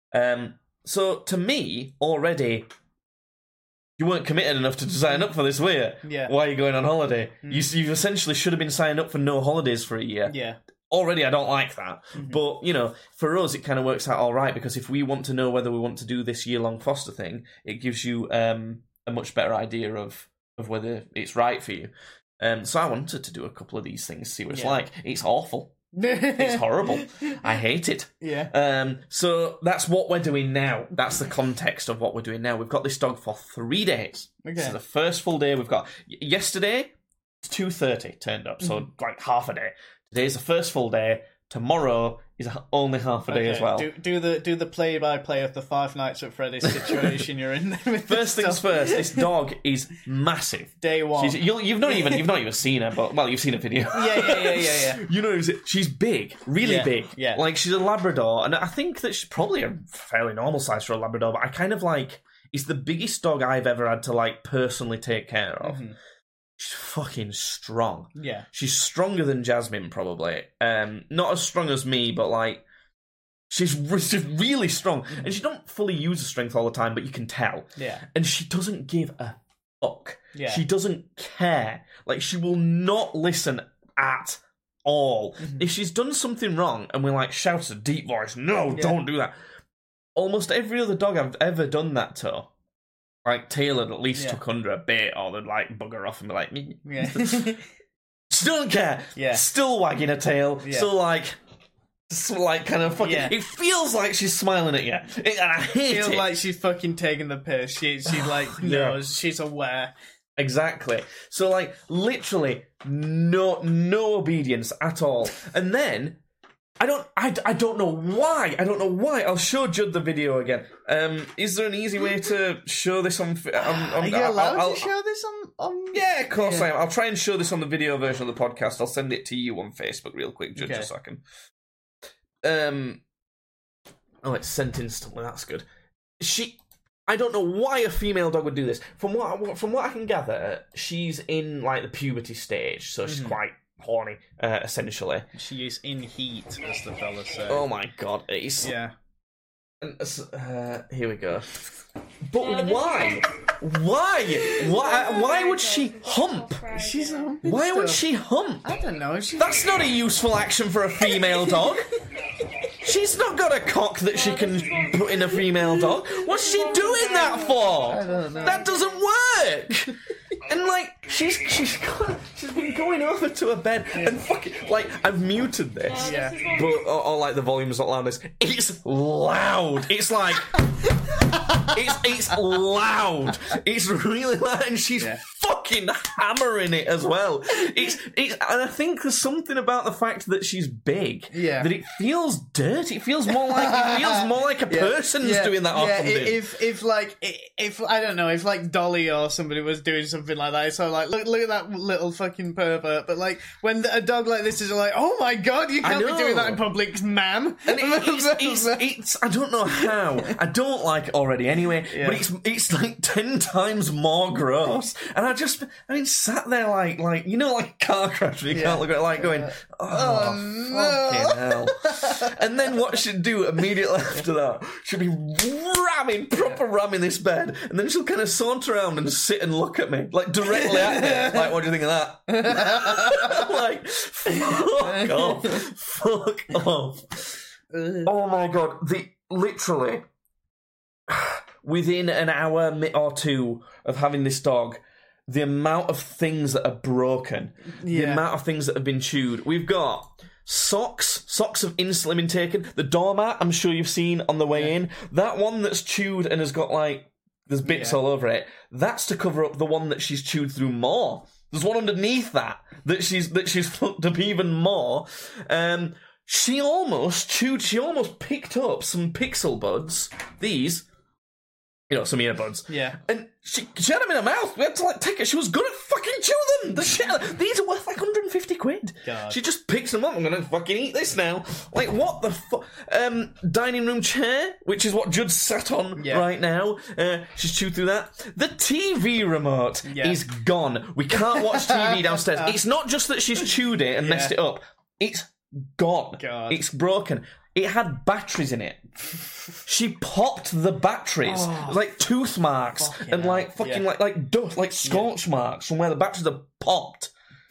So to me, already, you weren't committed enough to sign up for this, were you? Yeah. Why are you going on holiday? You essentially should have been signing up for no holidays for a year. Yeah. Already, I don't like that. But, for us, it kind of works out all right, because if we want to know whether we want to do this year-long foster thing, it gives you a much better idea of whether it's right for you. So I wanted to do a couple of these things, see what it's like. It's awful. It's horrible. I hate it. Yeah. So that's what we're doing now. That's the context of what we're doing now. We've got this dog for 3 days. Okay. So the first full day we've got... Yesterday, 2:30 turned up, so like half a day. Today's the first full day. Tomorrow is only half a day as well. Do the play-by-play of the Five Nights at Freddy's situation you're in. First things first. This dog is massive. Day one. You've not even seen her, but you've seen a video. Yeah. She's big, really big. Yeah. Like, she's a Labrador, and I think that she's probably a fairly normal size for a Labrador. But I kind of it's the biggest dog I've ever had to personally take care of. She's fucking strong. Yeah. She's stronger than Jasmine, probably. Not as strong as me, but, she's really strong. And she don't fully use her strength all the time, but you can tell. Yeah. And she doesn't give a fuck. Yeah. She doesn't care. She will not listen at all. If she's done something wrong, and we're shouts a deep voice, no, don't do that. Almost every other dog I've ever done that to, Taylor at least took under a bit, or they'd bugger off and be like, she doesn't care. Yeah. Still wagging her tail. Yeah. Still kind of fucking. Yeah. It feels like she's smiling at you, and I hate it. Feels like she's fucking taking the piss. She knows. She's aware. Exactly. So literally no obedience at all, and then. I don't know why. I'll show Judd the video again. Is there an easy way to show this on? Are you allowed to show this on? Yeah, of course I am. I'll try and show this on the video version of the podcast. I'll send it to you on Facebook real quick, Judd, just so I can. Oh, it's sent instantly. That's good. I don't know why a female dog would do this. From what I can gather, she's in the puberty stage, so she's quite horny, essentially. She is in heat, as the fellas say. Oh my god, it's... Yeah. Here we go. But why? Why would she hump? She's humping Why stuff. would she hump? I don't know. That's not a useful action for a female dog. She's not got a cock that she can put in a female dog. What's she doing that for? I don't know. That doesn't work. And like she's been going over to her bed and fucking like I've muted this, but or like the volume's not loud. It's loud. It's like it's loud. It's really loud, and she's fucking hammering it as well. It's and I think there's something about the fact that she's big that it feels dirty. It feels more like a person's doing that. Often. If I don't know, if like Dolly or somebody was doing something like that, so like look at that little fucking pervert. But like when a dog like this is like, oh my god, you can't be doing that in public, ma'am. And it's I don't know how. I don't like it already anyway, but it's like 10 times more gross. And I mean, sat there like you know, like a car crash where you can't look at it, like going, fucking hell. And then what she'd do immediately after that, she'd be proper ramming this bed, and then she'll kind of saunter around and sit and look at me, like directly at me, like, what do you think of that? Like, fuck off. Oh my god, literally, within an hour or two of having this dog, the amount of things that are broken, the amount of things that have been chewed. We've got socks of insulin taken. The doormat, I'm sure you've seen on the way in. That one that's chewed and has got like, there's bits all over it. That's to cover up the one that she's chewed through more. There's one underneath that she's fucked up even more. She almost picked up some Pixel Buds. These, you know, some earbuds. Yeah. And she had them in her mouth. We had to like take it. She was gonna fucking chew them. These are worth like 150 quid. God. She just picks them up. I'm gonna fucking eat this now. Like, what the fuck? Dining room chair, which is what Judd sat on right now. She's chewed through that. The TV remote is gone. We can't watch TV downstairs. It's not just that she's chewed it and messed it up. It's gone. God. It's broken. It had batteries in it. She popped the batteries, like tooth marks and like fucking like dust, like scorch marks from where the batteries are popped.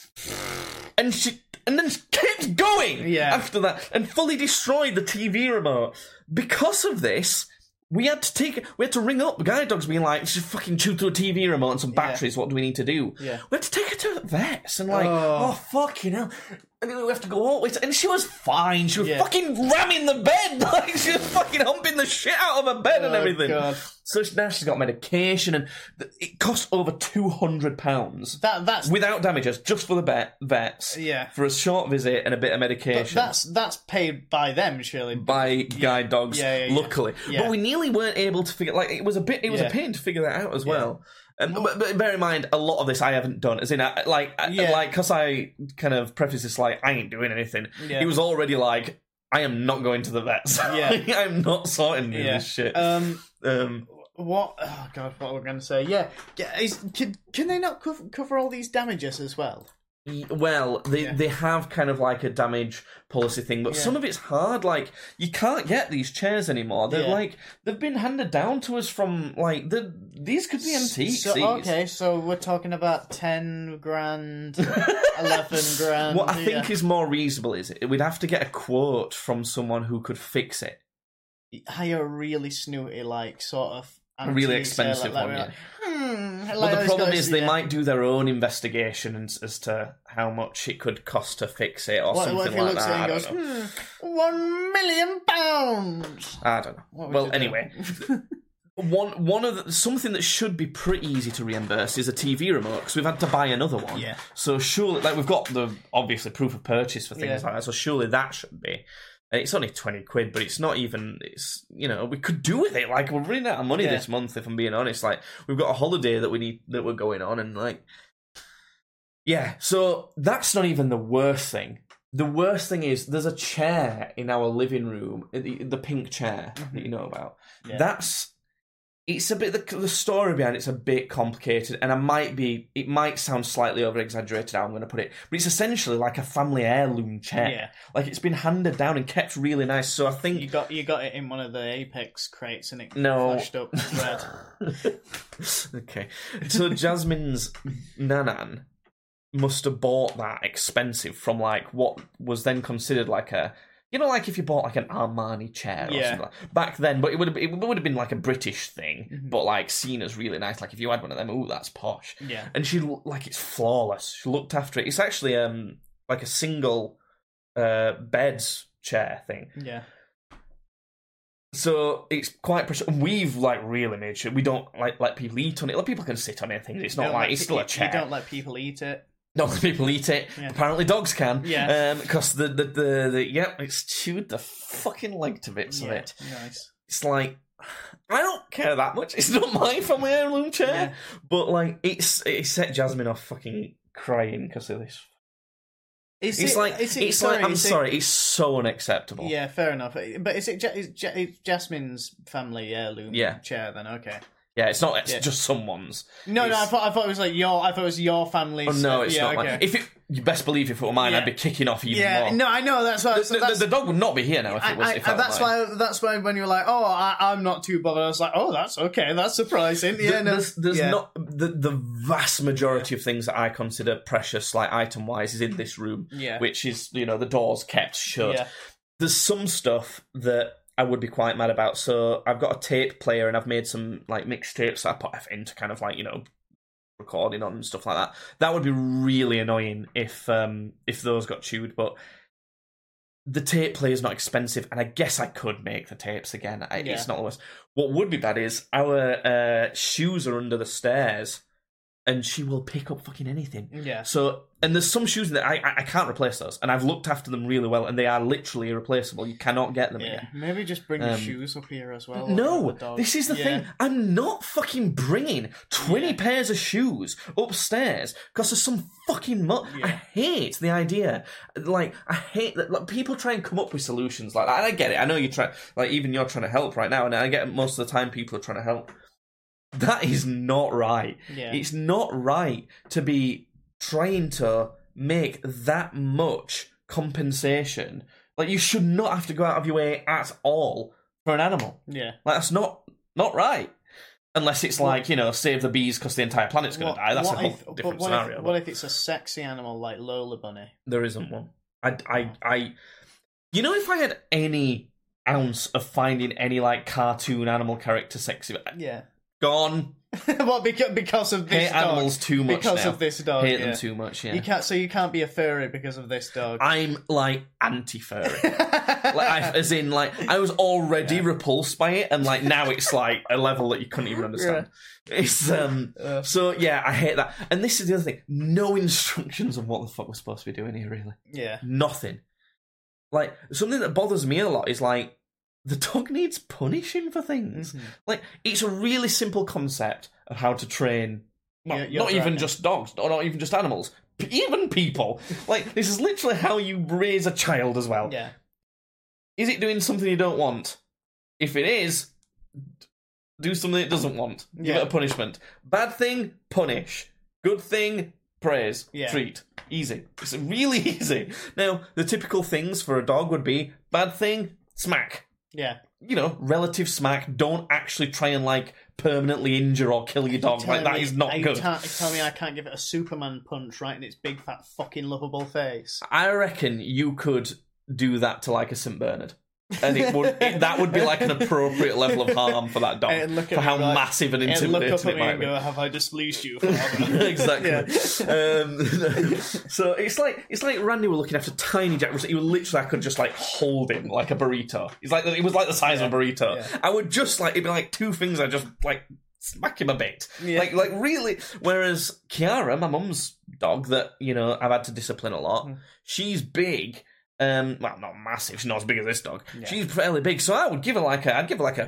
And then she kept going after that and fully destroyed the TV remote. Because of this, we had to ring up the guide dogs being like, she fucking chewed through a TV remote and some batteries, what do we need to do? Yeah. We had to take her to the vets and like, oh fucking hell. And then we have to go all the way to, and she was fine. She was fucking ramming the bed. Like, she was fucking humping the shit out of her bed and everything. God. So now she's got medication, and it cost over £200. That's without damages, just for the vets. Yeah. For a short visit and a bit of medication. But that's paid by them, surely. By guide dogs, luckily. Yeah. But we nearly weren't able to figure. Like, it was a pain to figure that out as well. But bear in mind, a lot of this I haven't done. As in, because I kind of preface this like, I ain't doing anything. Yeah. It was already like, I am not going to the vets. Yeah. I'm not sorting this shit. What? Oh god, what were we going to say? Yeah, can they not cover all these damages as well? Well, they have kind of like a damage policy thing, but some of it's hard. Like, you can't get these chairs anymore. They're they've been handed down to us from like these could be antiques. So we're talking about 10 grand, 11 grand. What I think is more reasonable is we'd have to get a quote from someone who could fix it. Hire a really snooty, like sort of. A really expensive one, But the problem is they might do their own investigation as to how much it could cost to fix it or something like that. What if he looks at it and goes, £1 million? I don't know. Well, anyway. One of something that should be pretty easy to reimburse is a TV remote, because we've had to buy another one. Yeah. So surely, like, we've got the obviously proof of purchase for things like that, so surely that should be. It's only 20 quid, but it's not even, we could do with it. Like, we're running out of money this month, if I'm being honest. Like, we've got a holiday that we're going on, and like, so that's not even the worst thing. The worst thing is there's a chair in our living room, the pink chair that you know about. Yeah. it's a bit the story behind it's a bit complicated, and it might sound slightly over exaggerated how I'm going to put it, but it's essentially like a family heirloom chair. Yeah. Like it's been handed down and kept really nice. So I think you got it in one of the Apex crates and it flashed up red. Okay, so Jasmine's nanan must have bought that expensive from like what was then considered like a. You know, like if you bought like an Armani chair or something like back then, but it would have been like a British thing, but like seen as really nice. Like if you had one of them, ooh, that's posh. Yeah. And she looked like it's flawless. She looked after it. It's actually like a single beds chair thing. Yeah. So it's quite precious. We've like really made sure we don't like let people eat on it. Like people can sit on anything. It's not like it's still a chair. You don't let people eat it. No, people eat it. Yeah. Apparently, dogs can. Yeah. Because it's chewed the fucking leg to bits of it. Nice. It's like I don't care that much. It's not my family heirloom chair, but like it set Jasmine off fucking crying because of this. I'm sorry, it's so unacceptable. Yeah, fair enough. But is it Jasmine's family heirloom chair then? Okay. Yeah, it's not. It's just someone's. No, I thought it was like your. I thought it was your family's. Oh no, it's not. Okay. Like, you best believe if it were mine, I'd be kicking off even more. Yeah, no, I know. That's why the dog would not be here now if it was. That's why when you were like, "Oh, I'm not too bothered," I was like, "Oh, that's okay. That's surprising." Yeah, there's not the vast majority of things that I consider precious, like item wise, is in this room. Yeah, which is the doors kept shut. Yeah. There's some stuff that I would be quite mad about. So I've got a tape player and I've made some like mixtapes that I put into kind of like recording on and stuff like that. That would be really annoying if those got chewed. But the tape player is not expensive, and I guess I could make the tapes again. It's not the worst. What would be bad is our shoes are under the stairs, and she will pick up fucking anything. Yeah. So, and there's some shoes that I can't replace those, and I've looked after them really well, and they are literally irreplaceable. You cannot get them again. Maybe just bring your shoes up here as well. No, this is the thing. I'm not fucking bringing 20 pairs of shoes upstairs because there's some fucking I hate the idea. Like, I hate that people try and come up with solutions like that. And I get it. I know you try, like, even you're trying to help right now, and I get most of the time people are trying to help. That is not right. Yeah. It's not right to be trying to make that much compensation. Like, you should not have to go out of your way at all for an animal. Yeah. Like, that's not right. Unless it's like, save the bees because the entire planet's going to die. That's a whole different scenario. What if it's a sexy animal like Lola Bunny? There isn't one. If I had any ounce of finding any, like, cartoon animal character sexy... Yeah. Gone. Well, because of this dog. Hate animals too much because now. Of this dog. Hate them too much, yeah. You can't be a furry because of this dog. I'm, like, anti-furry. I was already repulsed by it, and, like, now it's, like, a level that you couldn't even understand. Yeah. It's, so, yeah, I hate that. And this is the other thing. No instructions on what the fuck we're supposed to be doing here, really. Yeah. Nothing. Like, something that bothers me a lot is, like, the dog needs punishing for things. Mm-hmm. Like, it's a really simple concept of how to train, not even just dogs, or not even just animals, even people. Like, this is literally how you raise a child as well. Yeah. Is it doing something you don't want? If it is, do something it doesn't want. Give it a punishment. Bad thing, punish. Good thing, praise. Treat. Easy. It's really easy. Now, the typical things for a dog would be bad thing, smack. Yeah. Relative smack. Don't actually try and, like, permanently injure or kill your dog. Like, that is not good. Tell me I can't give it a Superman punch right in its big, fat, fucking lovable face. I reckon you could do that to, like, a St. Bernard. And that would be like an appropriate level of harm for that dog, for how massive and intimidating it might be. Have I displeased you forever? Exactly. So it's like Randy were looking after tiny Jack Russell. He would literally, I could just like hold him like a burrito. It was like the size of a burrito. Yeah. I would just it'd be like two things. I just like smack him a bit, like really. Whereas Kiara, my mum's dog, that I've had to discipline a lot. She's big. Well, not massive. She's not as big as this dog. Yeah. She's fairly big, so I'd give her like a,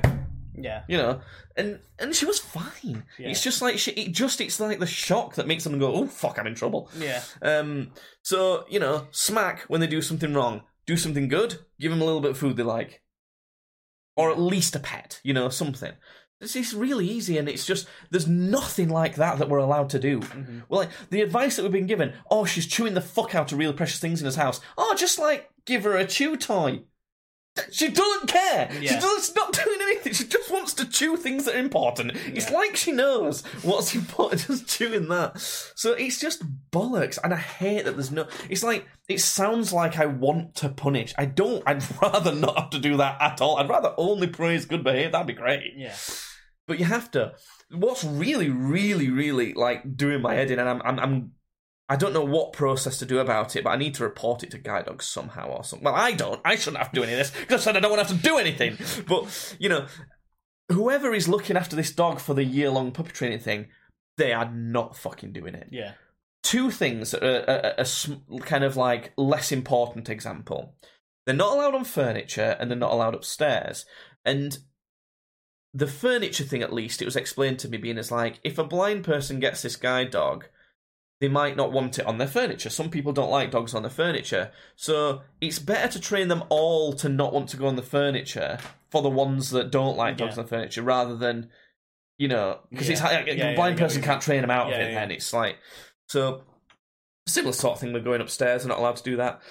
and she was fine. Yeah. It's just like it's like the shock that makes them go, oh fuck, I'm in trouble. Yeah. So smack when they do something wrong. Do something good. Give them a little bit of food they like, or at least a pet. Something. It's really easy, and it's just there's nothing like that we're allowed to do. Mm-hmm. Well, like, the advice that we've been given, she's chewing the fuck out of really precious things in his house. Just like give her a chew toy. She doesn't care. Yeah. She's not doing anything. She just wants to chew things that are important. Yeah. It's like she knows what's important, just chewing that. So it's just bollocks, and I hate that there's no... It's like, it sounds like I want to punish. I don't. I'd rather not have to do that at all. I'd rather only praise good behaviour. That'd be great. Yeah. But you have to. What's really, really, really, like, doing my head in, and I don't know what process to do about it, but I need to report it to Guide Dogs somehow or something. Well, I don't. I shouldn't have to do any of this because I said I don't want to have to do anything. But, whoever is looking after this dog for the year-long puppy training thing, they are not fucking doing it. Yeah. Two things are a kind of like less important example. They're not allowed on furniture and they're not allowed upstairs. And the furniture thing, at least, it was explained to me being as like, if a blind person gets this guide dog, they might not want it on their furniture. Some people don't like dogs on their furniture. So it's better to train them all to not want to go on the furniture for the ones that don't like dogs on the furniture, rather than, because it's a blind person can't train them out of it, then it's like... So, similar sort of thing, we're going upstairs, we're not allowed to do that.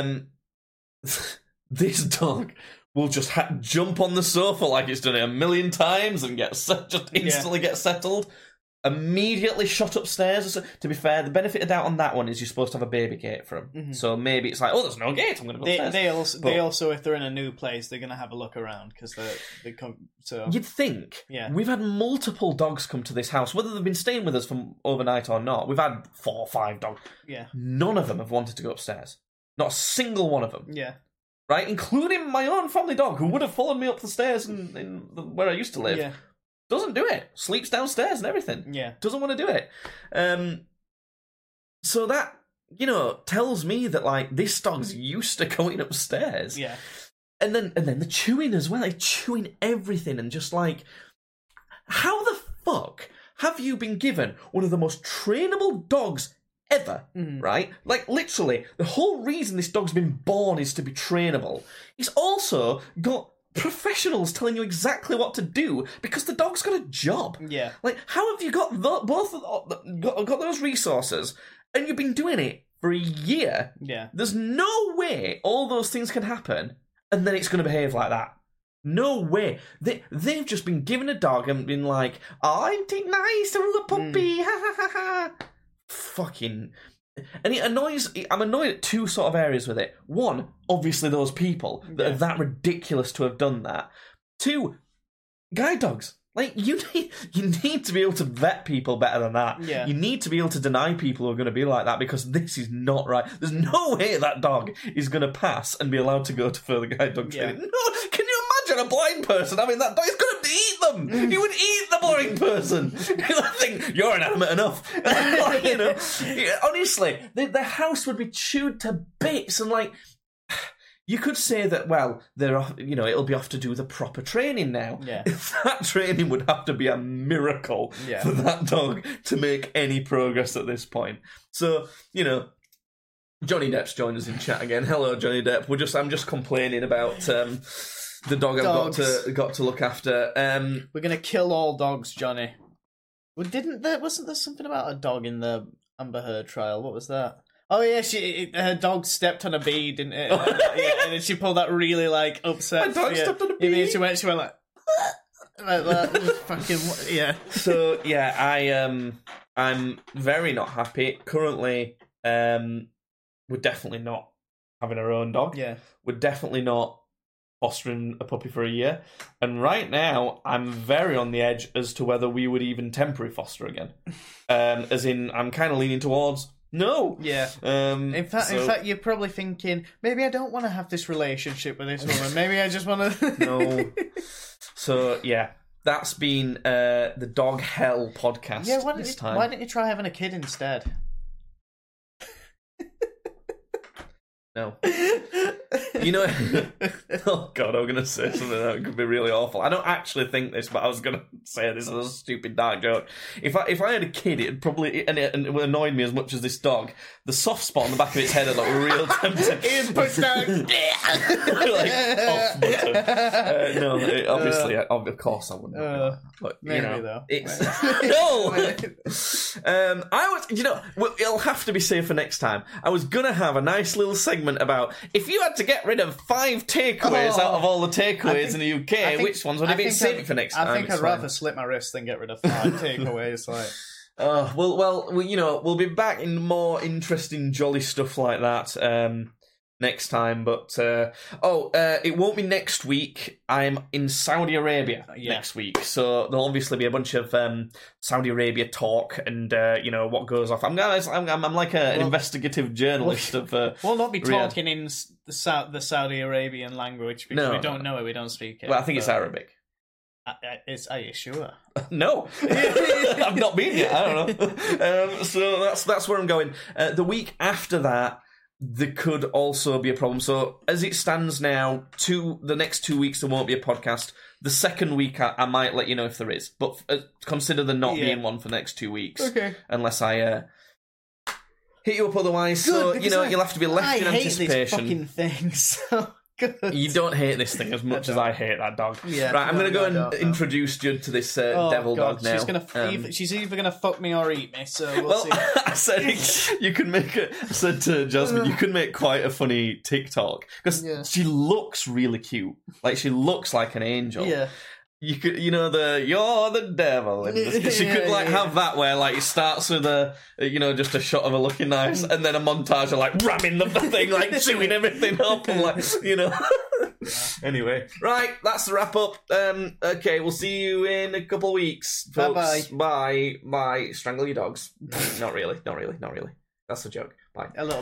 This dog will just jump on the sofa like it's done it a million times and just instantly get settled. Immediately shot upstairs. To be fair, the benefit of doubt on that one is you're supposed to have a baby gate for them. Mm-hmm. So maybe it's like, there's no gate, I'm going to go upstairs. They also, if they're in a new place, they're going to have a look around because they come. So you'd think. Yeah. We've had multiple dogs come to this house, whether they've been staying with us from overnight or not. We've had 4 or 5 dogs. Yeah. None of them have wanted to go upstairs. Not a single one of them. Yeah. Right, including my own family dog, who would have followed me up the stairs in where I used to live. Yeah. Doesn't do it. Sleeps downstairs and everything. Yeah. Doesn't want to do it. So that, tells me that, like, this dog's used to going upstairs. Yeah. And then the chewing as well. Like, chewing everything and just, like... How the fuck have you been given one of the most trainable dogs ever, right? Like, literally, the whole reason this dog's been born is to be trainable. He's also got professionals telling you exactly what to do because the dog's got a job. Yeah. Like, how have you got got those resources and you've been doing it for a year? Yeah. There's no way all those things can happen and then it's going to behave like that. No way. They've just been given a dog and been like, I'm nice, a little puppy, ha ha ha ha. Fucking... And I'm annoyed at 2 sort of areas with it. 1, obviously those people that are that ridiculous to have done that. 2, guide dogs. Like, you need to be able to vet people better than that. Yeah. You need to be able to deny people who are going to be like that because this is not right. There's no way that dog is going to pass and be allowed to go to further guide dog training. Yeah. No, can you imagine a blind person having that dog? He's going to eat them. He would eat the blind person. I think you're inanimate enough. Honestly, the house would be chewed to bits and like... You could say that, well, they're off, it'll be off to do the proper training now. Yeah. That training would have to be a miracle for that dog to make any progress at this point. So, Johnny Depp's joined us in chat again. Hello, Johnny Depp. I'm just complaining about the dog I've got to look after. We're gonna kill all dogs, Johnny. Wasn't there something about a dog in the Amber Heard trial? What was that? Oh yeah, her dog stepped on a bee, didn't it? And then she pulled that really like upset. My dog stepped on a bee. She went like that. Fucking yeah. So yeah, I'm very not happy. Currently, we're definitely not having our own dog. Yeah, we're definitely not fostering a puppy for a year. And right now, I'm very on the edge as to whether we would even temporary foster again. As in, I'm kind of leaning towards. No. Yeah. In fact, you're probably thinking, maybe I don't want to have this relationship with this woman. Maybe I just want to... No. So, yeah. That's been the Dog Hell podcast this time. Why don't you try having a kid instead? No. You know, oh God, I'm going to say something that could be really awful. I don't actually think this, but I was going to say this is a stupid dark joke. If I had a kid, it'd probably, and it annoyed me as much as this dog, the soft spot on the back of its head would look real tempting. Ian puts down. Like, off button. No, obviously, of course I wouldn't. But, maybe, though. It's... No! It'll have to be safe for next time. I was going to have a nice little segment about if you had to get rid of 5 takeaways out of all the takeaways in the UK, which ones would you be saving for next time? I think I'd rather slit my wrist than get rid of 5 takeaways. Like, we'll be back in more interesting, jolly stuff like that next time. But it won't be next week. I'm in Saudi Arabia next week, so there'll obviously be a bunch of Saudi Arabia talk and what goes off. I'm like an investigative journalist of. We'll not be talking in the Saudi Arabian language because we don't know it. We don't speak it. Well, I think it's Arabic. Are you sure? No, I've not been yet. I don't know. So that's where I'm going. The week after that, there could also be a problem. So as it stands now, the next 2 weeks there won't be a podcast. The second week I might let you know if there is, but consider there not being one for the next 2 weeks. Okay. Unless I hit you up otherwise. Good, so you'll have to be left in anticipation. I hate this fucking thing. So. Good. You don't hate this thing as much as I hate that dog. Yeah, right, I'm going to go and introduce Judd to this devil dog now. She's either going to fuck me or eat me, so we'll see. I said you can make it. I said to Jasmine, you can make quite a funny TikTok because she looks really cute. Like she looks like an angel. Yeah. You could, you're the devil. And she could have that where it starts with just a shot of her looking nice, and then a montage of ramming the thing, chewing everything up, and Anyway, right, that's the wrap up. Okay, we'll see you in a couple of weeks, folks. Bye. Bye. Strangle your dogs. Not really. That's a joke. Bye.